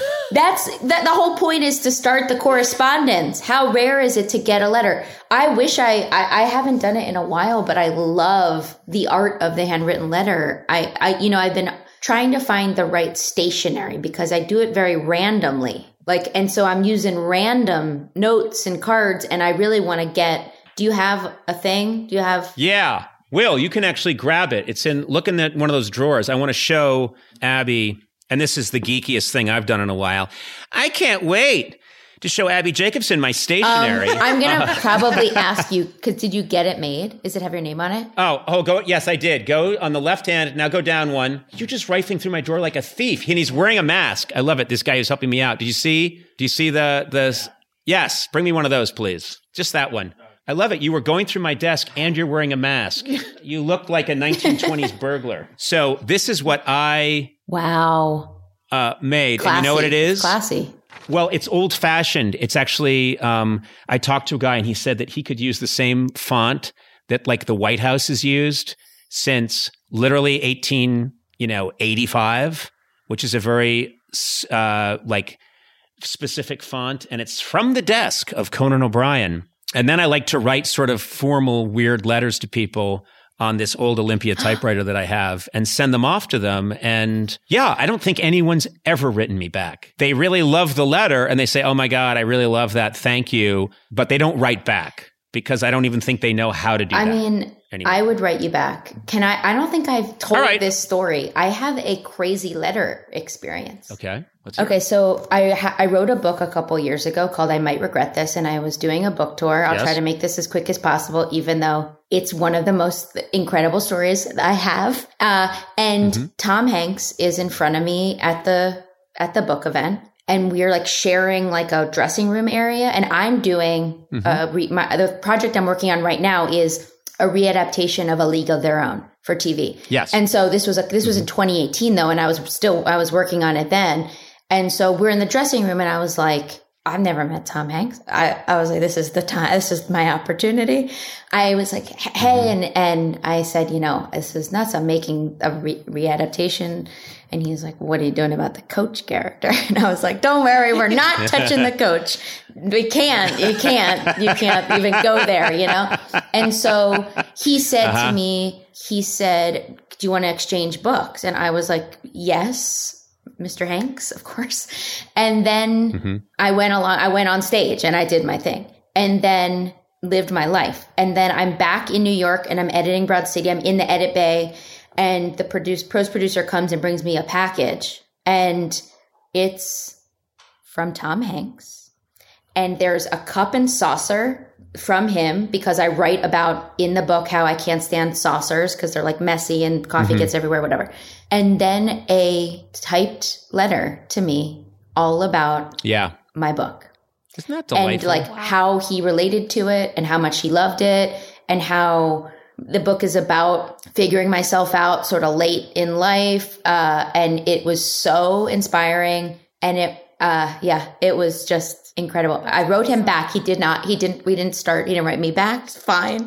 S4: The whole point is to start the correspondence. How rare is it to get a letter? I wish I haven't done it in a while, but I love the art of the handwritten letter. I've been trying to find the right stationery because I do it very randomly. And so I'm using random notes and cards, and I really want to do you have a thing? Do you have?
S7: Yeah. Will, you can actually grab it. Look in one of those drawers. I want to show Abby and this is the geekiest thing I've done in a while. I can't wait to show Abby Jacobson my stationery.
S4: I'm going to probably ask you, because did you get it made? Does it have your name on it?
S7: Go. Yes, I did. Go on the left hand. Now go down one. You're just rifling through my drawer like a thief. And he's wearing a mask. I love it. This guy who's helping me out. Do you see the? Yes. Bring me one of those, please. Just that one. I love it. You were going through my desk and you're wearing a mask. You look like a 1920s burglar. So this is what I made.
S4: Classy.
S7: And you know what it is?
S4: It's classy.
S7: Well, it's old-fashioned. It's actually, I talked to a guy and he said that he could use the same font that like the White House has used since literally 1885, which is a very specific font. And it's from the desk of Conan O'Brien. And then I like to write sort of formal, weird letters to people on this old Olympia typewriter that I have and send them off to them. And yeah, I don't think anyone's ever written me back. They really love the letter and they say, oh my God, I really love that. Thank you. But they don't write back because I don't even think they know how to do that.
S4: I mean, anyway. I would write you back. I don't think I've told this story. I have a crazy letter experience.
S7: Okay.
S4: So I wrote a book a couple years ago called I Might Regret This, and I was doing a book tour. I'll try to make this as quick as possible, even though it's one of the most incredible stories that I have. Tom Hanks is in front of me at the book event, and we're like sharing like a dressing room area, and I'm doing the project I'm working on right now is a readaptation of A League of Their Own for TV.
S7: Yes.
S4: And so this was in 2018 though, and I was working on it then. And so we're in the dressing room and I was like, I've never met Tom Hanks. I was like, this is the time. This is my opportunity. I was like, hey, and I said, this is nuts. I'm making a readaptation. And he's like, what are you doing about the coach character? And I was like, don't worry, we're not touching the coach. You can't even go there, And so he said to me, do you want to exchange books? And I was like, yes, Mr. Hanks, of course. And then I went on stage and I did my thing and then lived my life. And then I'm back in New York and I'm editing Broad City. I'm in the edit bay and the post producer comes and brings me a package and it's from Tom Hanks. And there's a cup and saucer from him because I write about in the book how I can't stand saucers because they're like messy and coffee gets everywhere, whatever. And then a typed letter to me all about my book.
S7: Isn't that delightful?
S4: And like how he related to it and how much he loved it and how the book is about figuring myself out sort of late in life. And it was so inspiring. And it was just incredible. I wrote him back. We didn't write me back. It's fine.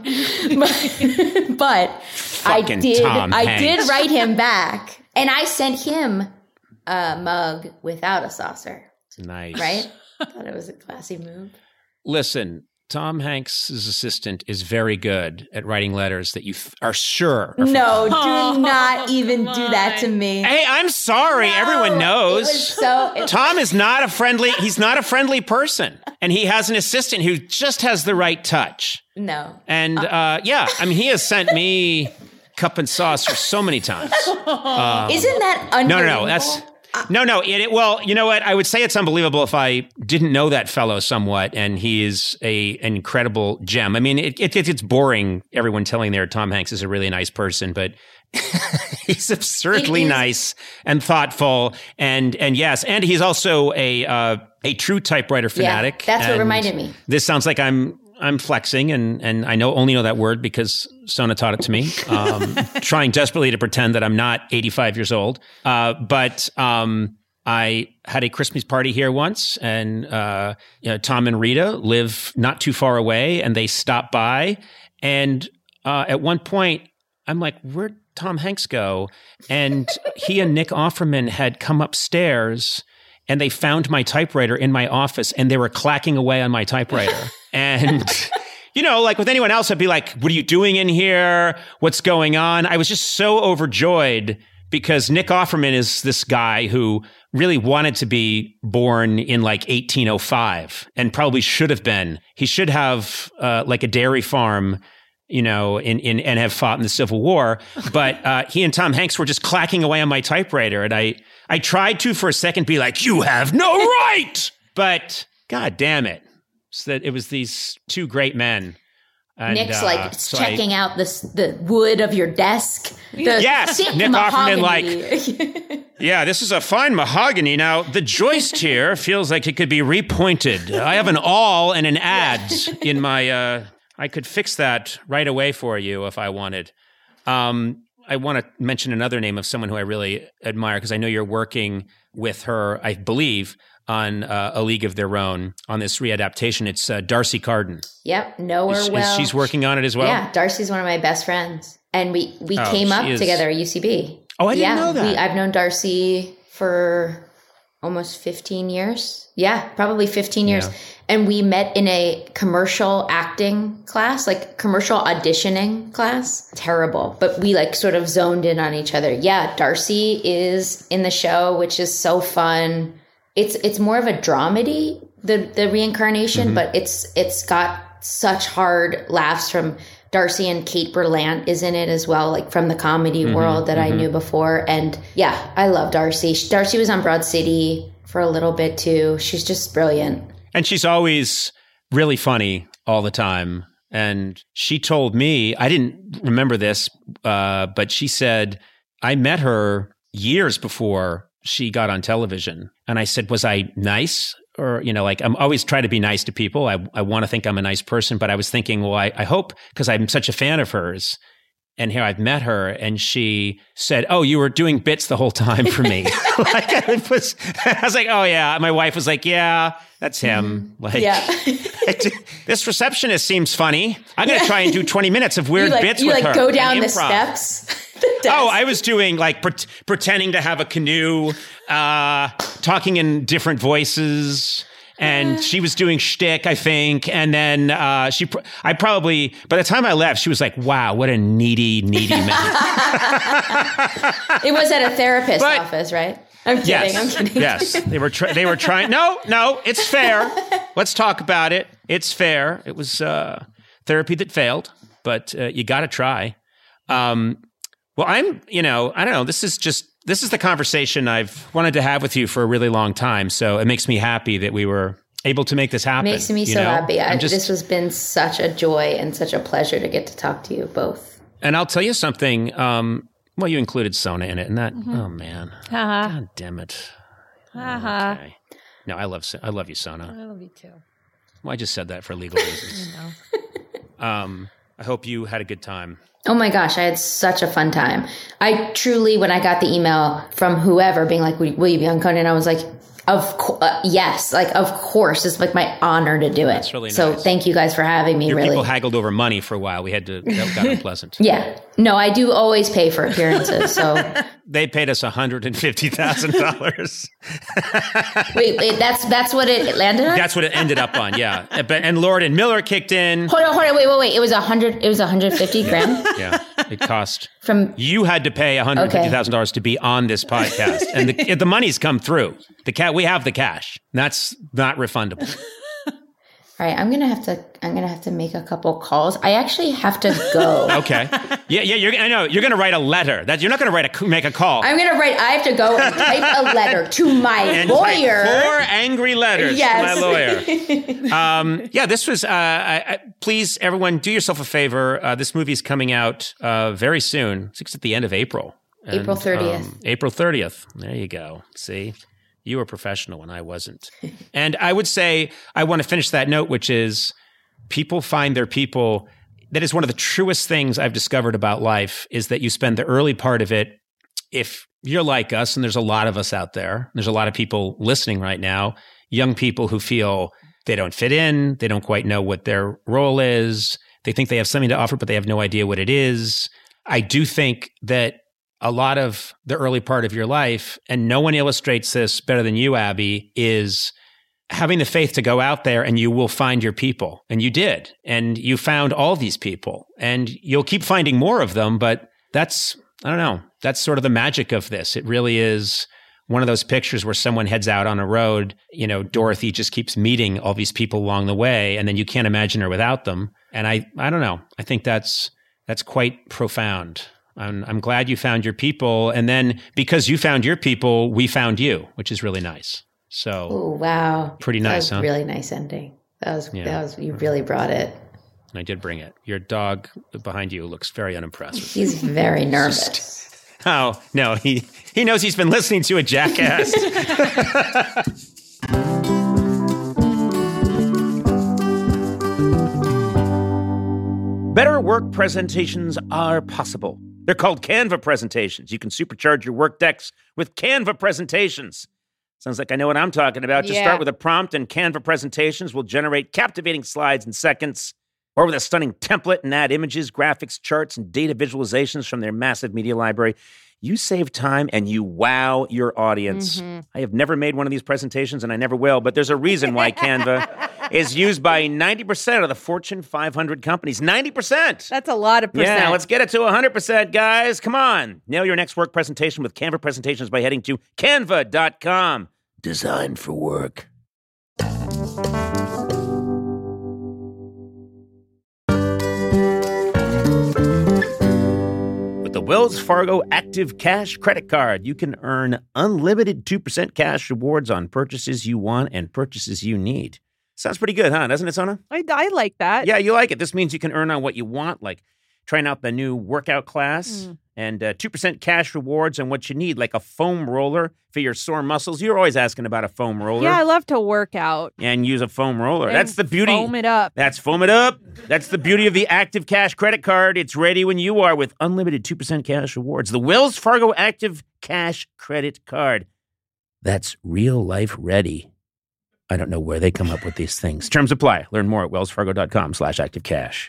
S4: But I did write him back. And I sent him a mug without a saucer.
S7: Nice.
S4: Right? I thought it was a classy move.
S7: Listen, Tom Hanks' assistant is very good at writing letters that you are sure are
S4: No, do not even do that to me.
S7: Hey, I'm sorry. No, everyone knows. Tom is not he's not a friendly person. And he has an assistant who just has the right touch.
S4: No.
S7: And he has sent me cup and saucer so many times.
S4: Isn't that unbelievable?
S7: Well, you know what? I would say it's unbelievable if I didn't know that fellow somewhat, and he is an incredible gem. I mean, it's boring, everyone telling there Tom Hanks is a really nice person, but he's absurdly nice and thoughtful, and yes, and he's also a true typewriter fanatic.
S4: Yeah, that's what reminded me.
S7: This sounds like I'm flexing, and I only know that word because Sona taught it to me, trying desperately to pretend that I'm not 85 years old. But I had a Christmas party here once, and Tom and Rita live not too far away, and they stopped by. And at one point, I'm like, where'd Tom Hanks go? And he and Nick Offerman had come upstairs, and they found my typewriter in my office, and they were clacking away on my typewriter. And, like with anyone else, I'd be like, what are you doing in here? What's going on? I was just so overjoyed because Nick Offerman is this guy who really wanted to be born in like 1805 and probably should have been. He should have like a dairy farm, and have fought in the Civil War. But he and Tom Hanks were just clacking away on my typewriter. And I I tried to for a second be like, you have no right. But God damn it. So that it was these two great men. And,
S4: Nick's like checking out the wood of your desk.
S7: Yes, Nick Offerman like, yeah, this is a fine mahogany. Now, the joist here feels like it could be repointed. I have an awl and an adze in my, I could fix that right away for you if I wanted. I want to mention another name of someone who I really admire because I know you're working with her, I believe, on A League of Their Own on this readaptation. It's D'Arcy Carden.
S4: Yep, know her well.
S7: She's working on it as well?
S4: Yeah, D'Arcy's one of my best friends. And we came up together at UCB.
S7: Oh, I didn't know that.
S4: I've known D'Arcy for almost 15 years. Yeah, probably 15 years. Yeah. And we met in a commercial acting class, like commercial auditioning class. Terrible. But we like sort of zoned in on each other. Yeah, D'Arcy is in the show, which is so fun. It's more of a dramedy, the reincarnation, but it's got such hard laughs from D'Arcy, and Kate Berlant is in it as well, like from the comedy world that I knew before. And yeah, I love D'Arcy. D'Arcy was on Broad City for a little bit too. She's just brilliant.
S7: And she's always really funny all the time. And she told me, I didn't remember this, but she said, I met her years before she got on television. And I said, was I nice? Or, you know, like I'm always trying to be nice to people. I want to think I'm a nice person, but I was thinking, well, I hope, because I'm such a fan of hers. And here I've met her, and she said, oh, you were doing bits the whole time for me. I was like, oh yeah. My wife was like, yeah, that's him. Like, yeah. This receptionist seems funny. I'm going to try and do 20 minutes of weird bits with her.
S4: You like go down the steps.
S7: Oh, I was doing like pretending to have a canoe, talking in different voices. And she was doing shtick, I think. And then I probably, by the time I left, she was like, wow, what a needy man.
S4: It was at a therapist's office, right? I'm kidding.
S7: Yes, they were trying. No, it's fair. Let's talk about it. It's fair. It was therapy that failed, but you got to try. Well, I don't know. This is the conversation I've wanted to have with you for a really long time. So it makes me happy that we were able to make this happen.
S4: Makes me so happy. This has been such a joy and such a pleasure to get to talk to you both.
S7: And I'll tell you something. Well, you included Sona in it, and that. Oh man, God damn it. Okay. No, I love you, Sona.
S2: I love you too.
S7: Well, I just said that for legal reasons. I hope you had a good time.
S4: Oh my gosh, I had such a fun time. I truly, when I got the email from whoever being like, will you be on Conan? I was like, yes, like, of course. It's like my honor to do it.
S7: That's really nice.
S4: So thank you guys for having me.
S7: Your
S4: really.
S7: People haggled over money for a while. That got unpleasant.
S4: Yeah. No, I do always pay for appearances. So
S7: they paid us $150,000.
S4: Wait, that's what it landed on?
S7: That's what it ended up on, yeah. And Lord and Miller kicked in.
S4: Hold on, wait. It was 150 grand?
S7: Yeah. It cost. You had to pay $150,000 to be on this podcast. And the money's come through. We have the cash. That's not refundable.
S4: All right, I'm gonna have to make a couple calls. I actually have to go.
S7: Okay. Yeah. I know you're gonna write a letter. You're not gonna make a call.
S4: I have to go and type a letter to my lawyer.
S7: Type 4 angry letters to my lawyer. This was. Please, everyone, do yourself a favor. This movie's coming out very soon. It's at the end of April.
S4: April 30th.
S7: April 30th. There you go. See. You were professional and I wasn't. And I would say, I want to finish that note, which is people find their people. That is one of the truest things I've discovered about life, is that you spend the early part of it, if you're like us, and there's a lot of us out there, there's a lot of people listening right now, young people who feel they don't fit in, they don't quite know what their role is, they think they have something to offer, but they have no idea what it is. I do think that a lot of the early part of your life, and no one illustrates this better than you, Abby, is having the faith to go out there and you will find your people. And you did. And you found all these people. And you'll keep finding more of them, but that's sort of the magic of this. It really is one of those pictures where someone heads out on a road, Dorothy just keeps meeting all these people along the way, and then you can't imagine her without them. And I don't know. I think that's quite profound. I'm glad you found your people. And then because you found your people, we found you, which is really nice. So,
S4: oh, wow.
S7: Pretty nice,
S4: that was really nice ending. That was, you really brought it.
S7: I did bring it. Your dog behind you looks very unimpressed.
S4: He's very nervous.
S7: Oh, no, he knows he's been listening to a jackass.
S1: Better work presentations are possible. They're called Canva presentations. You can supercharge your work decks with Canva presentations. Sounds like I know what I'm talking about. Just start with a prompt, and Canva presentations will generate captivating slides in seconds, or with a stunning template and add images, graphics, charts, and data visualizations from their massive media library. You save time and you wow your audience. Mm-hmm. I have never made one of these presentations, and I never will, but there's a reason why Canva is used by 90% of the Fortune 500 companies. 90%!
S10: That's a lot of percent.
S1: Yeah, let's get it to 100%, guys. Come on. Nail your next work presentation with Canva presentations by heading to canva.com. Designed for work. With the Wells Fargo Active Cash credit card, you can earn unlimited 2% cash rewards on purchases you want and purchases you need. Sounds pretty good, huh? Doesn't it, Sona?
S10: I like that.
S1: Yeah, you like it. This means you can earn on what you want, like trying out the new workout class, and 2% cash rewards on what you need, like a foam roller for your sore muscles. You're always asking about a foam roller.
S10: Yeah, I love to work out.
S1: And use a foam roller.
S10: And
S1: that's the beauty.
S10: Foam it up.
S1: That's foam it up. That's the beauty of the Active Cash credit card. It's ready when you are with unlimited 2% cash rewards. The Wells Fargo Active Cash credit card. That's real life ready. I don't know where they come up with these things. Terms apply. Learn more at wellsfargo.com/activecash.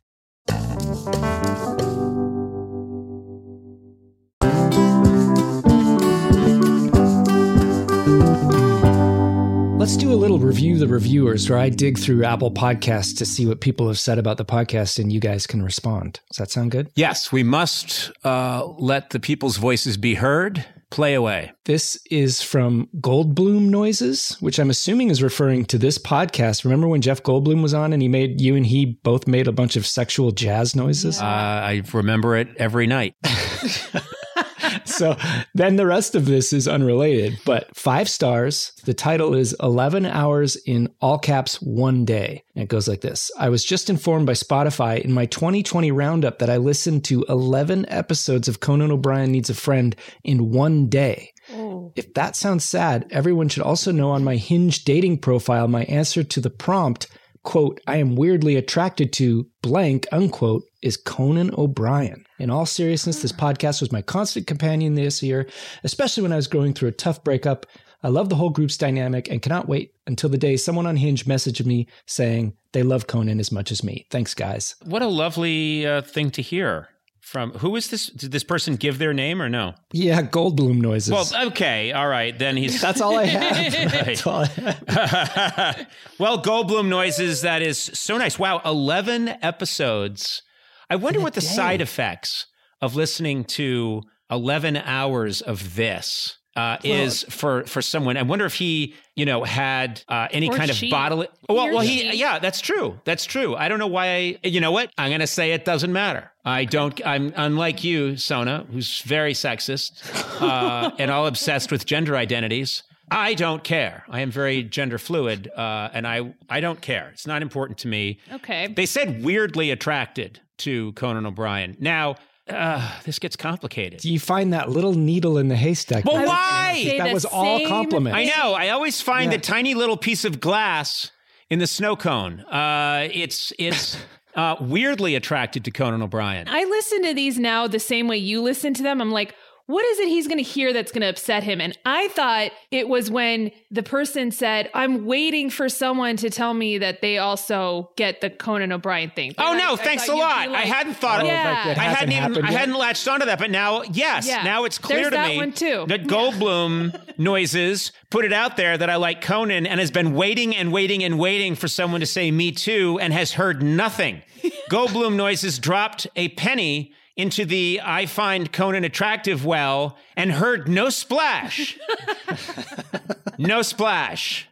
S6: Let's do a little review the reviewers, where I dig through Apple Podcasts to see what people have said about the podcast, and you guys can respond. Does that sound good?
S7: Yes, we must let the people's voices be heard. Play away.
S6: This is from Goldblum Noises, which I'm assuming is referring to this podcast. Remember when Jeff Goldblum was on and you and he both made a bunch of sexual jazz noises?
S7: I remember it every night.
S6: So then the rest of this is unrelated, but 5 stars. The title is 11 hours in all caps 1 day. And it goes like this. I was just informed by Spotify in my 2020 roundup that I listened to 11 episodes of Conan O'Brien Needs a Friend in 1 day. Oh. If that sounds sad, everyone should also know on my Hinge dating profile, my answer to the prompt, quote, I am weirdly attracted to blank, unquote, is Conan O'Brien. In all seriousness, this podcast was my constant companion this year, especially when I was going through a tough breakup. I love the whole group's dynamic and cannot wait until the day someone on Hinge messaged me saying they love Conan as much as me. Thanks, guys.
S7: What a lovely thing to hear. From who is this? Did this person give their name or no?
S6: Yeah, Goldblum Noises.
S7: Well, okay, all right. Then he's.
S6: That's all I have. That's all I have.
S7: Well, Goldblum Noises. That is so nice. Wow, 11 episodes. I wonder what the side effects of listening to 11 hours of this is for someone. I wonder if he, had any kind of bodily. Yeah, that's true. That's true. I don't know why. You know what? I'm going to say it doesn't matter. I'm unlike you, Sona, who's very sexist and all obsessed with gender identities. I don't care. I am very gender fluid, and I don't care. It's not important to me.
S2: Okay.
S7: They said weirdly attracted to Conan O'Brien. Now, this gets complicated.
S6: Do you find that little needle in the haystack?
S7: Well, why?
S6: That was all compliments.
S7: I know. I always find the tiny little piece of glass in the snow cone. It's weirdly attracted to Conan O'Brien.
S2: I listen to these now the same way you listen to them. I'm like, what is it he's going to hear that's going to upset him? And I thought it was when the person said, I'm waiting for someone to tell me that they also get the Conan O'Brien thing.
S7: Oh, no, thanks a lot. I hadn't thought of
S2: it.
S7: I hadn't latched onto that, but now, yes, now it's clear to me that Goldblum Noises put it out there that I like Conan and has been waiting and waiting and waiting for someone to say me too and has heard nothing. Goldblum Noises dropped a penny into the I find Conan attractive well and heard no splash. No splash.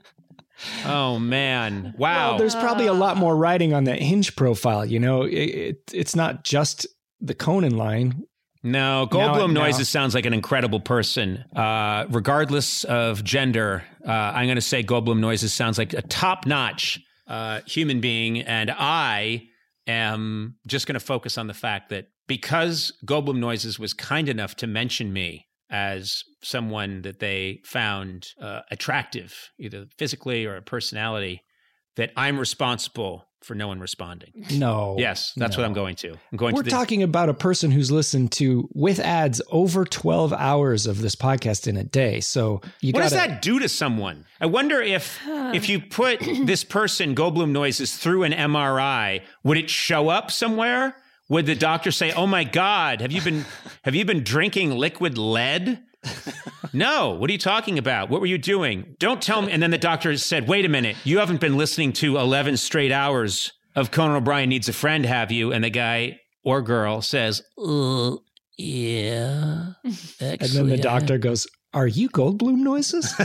S7: Oh, man. Wow.
S6: Well, there's probably a lot more writing on that Hinge profile. It's not just the Conan line.
S7: No, Goldblum Noises sounds like an incredible person. Regardless of gender, I'm going to say Goldblum Noises sounds like a top-notch human being. And I am just going to focus on the fact that because Goldblum Noises was kind enough to mention me as someone that they found attractive, either physically or a personality, that I'm responsible for no one responding.
S6: No.
S7: Yes, that's what I'm going to.
S6: We're talking about a person who's listened to, with ads, over 12 hours of this podcast in a day. So
S7: what does that do to someone? I wonder if you put this person, Goldblum Noises, through an MRI, would it show up somewhere? Would the doctor say, "Oh my God, have you been drinking liquid lead?" No. What are you talking about? What were you doing? Don't tell me. And then the doctor said, "Wait a minute. You haven't been listening to 11 straight hours of Conan O'Brien Needs a Friend, have you?" And the guy or girl says, "Yeah."
S6: And then the doctor goes, "Are you Goldblum Noises?"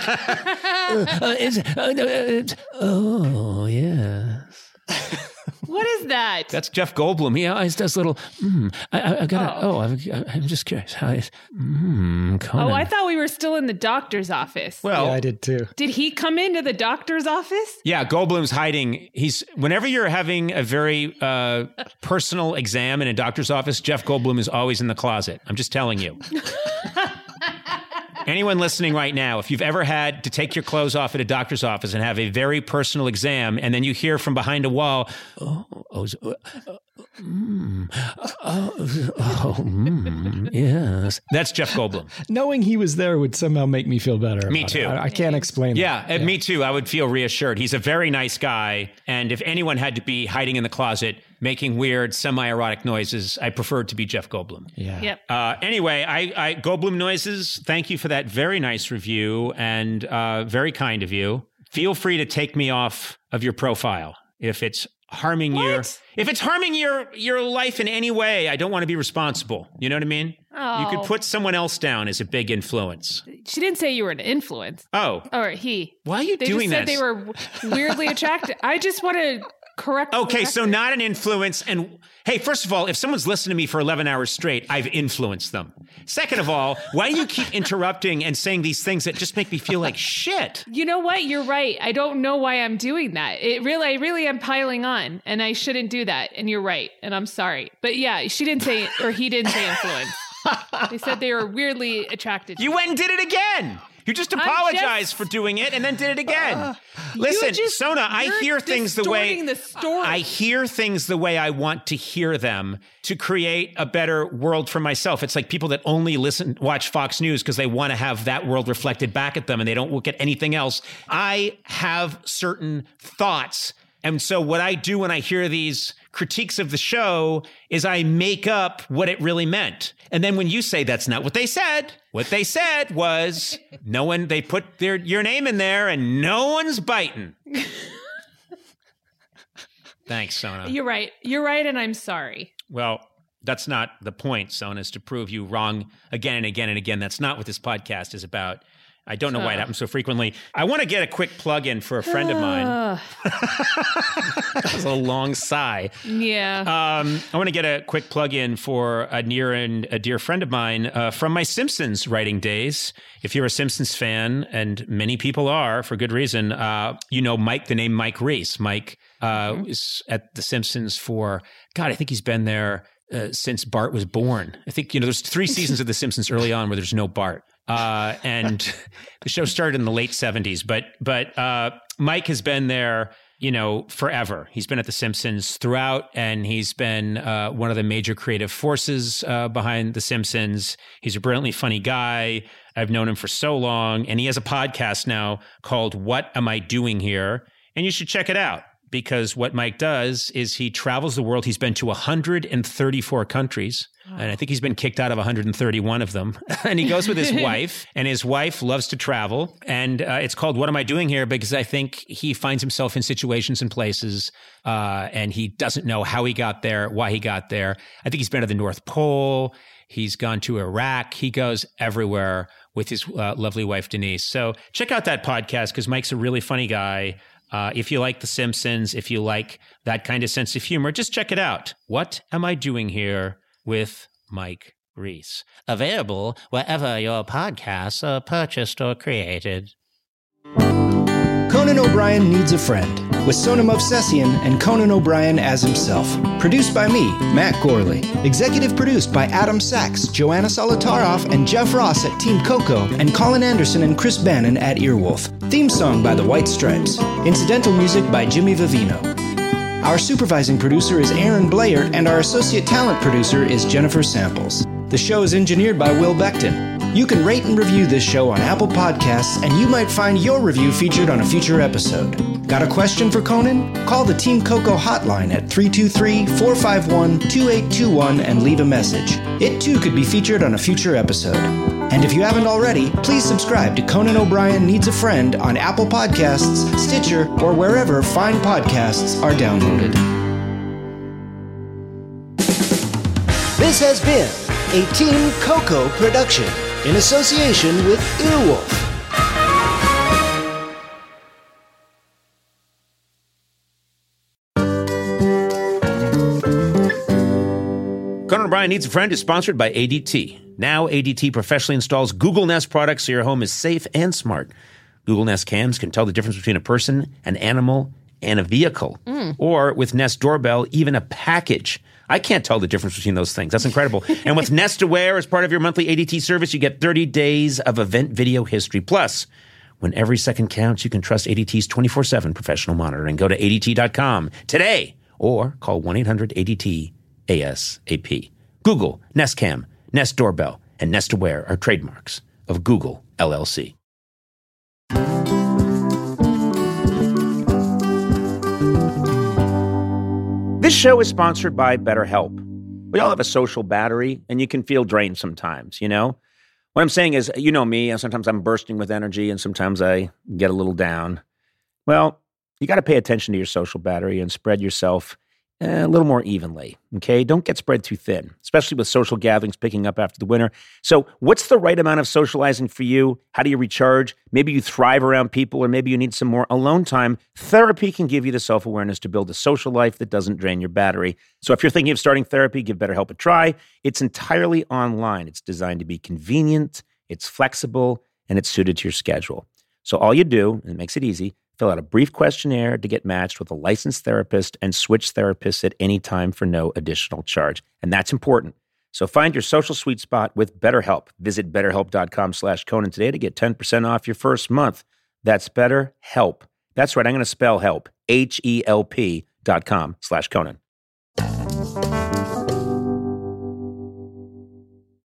S7: Oh, yeah.
S2: What is that?
S7: That's Jeff Goldblum. He always does little, I gotta, I'm just curious. How is, Conan.
S2: Oh, I thought we were still in the doctor's office.
S7: Well,
S6: yeah, I did too.
S2: Did he come into the doctor's office?
S7: Yeah, Goldblum's hiding. Whenever you're having a very personal exam in a doctor's office, Jeff Goldblum is always in the closet. I'm just telling you. Anyone listening right now, if you've ever had to take your clothes off at a doctor's office and have a very personal exam, and then you hear from behind a wall, yes, that's Jeff Goldblum.
S6: Knowing he was there would somehow make me feel better.
S7: Me too.
S6: I can't explain
S7: that.
S6: Yeah,
S7: me too. I would feel reassured. He's a very nice guy, and if anyone had to be hiding in the closet making weird, semi-erotic noises, I preferred to be Jeff Goldblum.
S6: Yeah.
S2: Yep.
S7: Anyway, I Goldblum Noises, thank you for that very nice review and very kind of you. Feel free to take me off of your profile if it's harming your life in any way. I don't want to be responsible. You know what I mean?
S2: Oh.
S7: You could put someone else down as a big influence.
S2: She didn't say you were an influence.
S7: Oh.
S2: Or he.
S7: Why are you doing
S2: this?
S7: They
S2: just said they were weirdly attracted. I just want to correct.
S7: Okay, so not an influence. And hey, first of all, if someone's listened to me for 11 hours straight, I've influenced them. Second of all, why do you keep interrupting and saying these things that just make me feel like shit?
S2: You know what? You're right. I don't know why I'm doing that. I really am piling on, and I shouldn't do that. And you're right. And I'm sorry. But yeah, she didn't say, or he didn't say influence. They said they were weirdly attracted to
S7: you. Went and did it again. You just apologized for doing it and then did it again. Listen, Sona, I hear things the way I hear things the way I want to hear them to create a better world for myself. It's like people that only watch Fox News because they want to have that world reflected back at them and they don't look at anything else. I have certain thoughts. And so what I do when I hear these critiques of the show is I make up what it really meant. And then when you say that's not what they said was they put your name in there and no one's biting. Thanks, Sona.
S2: You're right. You're right, and I'm sorry.
S7: Well, that's not the point, Sona, is to prove you wrong again and again and again. That's not what this podcast is about. I don't know why it happens so frequently. I want to get a quick plug-in for a friend of mine. That was a long sigh.
S2: Yeah.
S7: I want to get a quick plug-in for a near and a dear friend of mine from my Simpsons writing days. If you're a Simpsons fan, and many people are for good reason, you know the name Mike Reese. Mike is at the Simpsons for, I think he's been there since Bart was born. I think, there's 3 seasons of The Simpsons early on where there's no Bart. And the show started in the late 70s, but Mike has been there, forever. He's been at The Simpsons throughout, and he's been one of the major creative forces behind The Simpsons. He's a brilliantly funny guy. I've known him for so long, and he has a podcast now called What Am I Doing Here? And you should check it out. Because what Mike does is he travels the world. He's been to 134 countries, and I think he's been kicked out of 131 of them. And he goes with his wife, and his wife loves to travel. And it's called What Am I Doing Here? Because I think he finds himself in situations and places, and he doesn't know how he got there, why he got there. I think he's been to the North Pole. He's gone to Iraq. He goes everywhere with his lovely wife, Denise. So check out that podcast because Mike's a really funny guy. If you like The Simpsons, if you like that kind of sense of humor, just check it out. What Am I Doing Here with Mike Reese. Available wherever your podcasts are purchased or created.
S6: Conan O'Brien Needs a Friend, with Sona Movsesian and Conan O'Brien as himself. Produced by me, Matt Gorley. Executive produced by Adam Sachs, Joanna Solitaroff, and Jeff Ross at Team Coco, and Colin Anderson and Chris Bannon at Earwolf. Theme song by the White Stripes. Incidental music by Jimmy Vivino. Our supervising producer is Aaron Blair, and our associate talent producer is Jennifer Samples. The show is engineered by Will Beckton. You can rate and review this show on Apple Podcasts, and you might find your review featured on a future episode. Got a question for Conan? Call the Team Coco hotline at 323-451-2821 and leave a message. It too could be featured on a future episode. And if you haven't already, please subscribe to Conan O'Brien Needs a Friend on Apple Podcasts, Stitcher, or wherever fine podcasts are downloaded.
S11: This has been a Team Coco production in association with Earwolf.
S1: Conan O'Brien Needs a Friend is sponsored by ADT. Now ADT professionally installs Google Nest products so your home is safe and smart. Google Nest cams can tell the difference between a person, an animal, and a vehicle. Or with Nest Doorbell, even a package. I can't tell the difference between those things. That's incredible. And with Nest Aware as part of your monthly ADT service, you get 30 days of event video history. Plus, when every second counts, you can trust ADT's 24/7 professional monitoring. Go to ADT.com today or call 1-800-ADT-ASAP. Google, Nest Cam, Nest Doorbell, and Nest Aware are trademarks of Google, LLC. This show is sponsored by BetterHelp. We all have a social battery, and you can feel drained sometimes, you know? What I'm saying is, you know me, and sometimes I'm bursting with energy, and sometimes I get a little down. Well, you got to pay attention to your social battery and spread yourself a little more evenly, okay? Don't get spread too thin, especially with social gatherings picking up after the winter. So what's the right amount of socializing for you? How do you recharge? Maybe you thrive around people, or maybe you need some more alone time. Therapy can give you the self-awareness to build a social life that doesn't drain your battery. So if you're thinking of starting therapy, give BetterHelp a try. It's entirely online. It's designed to be convenient, it's flexible, and it's suited to your schedule. So all you do, and it makes it easy, fill out a brief questionnaire to get matched with a licensed therapist and switch therapists at any time for no additional charge. And that's important. So find your social sweet spot with BetterHelp. Visit BetterHelp.com/Conan today to get 10% off your first month. That's BetterHelp. That's right. I'm going to spell help. HELP.com/Conan.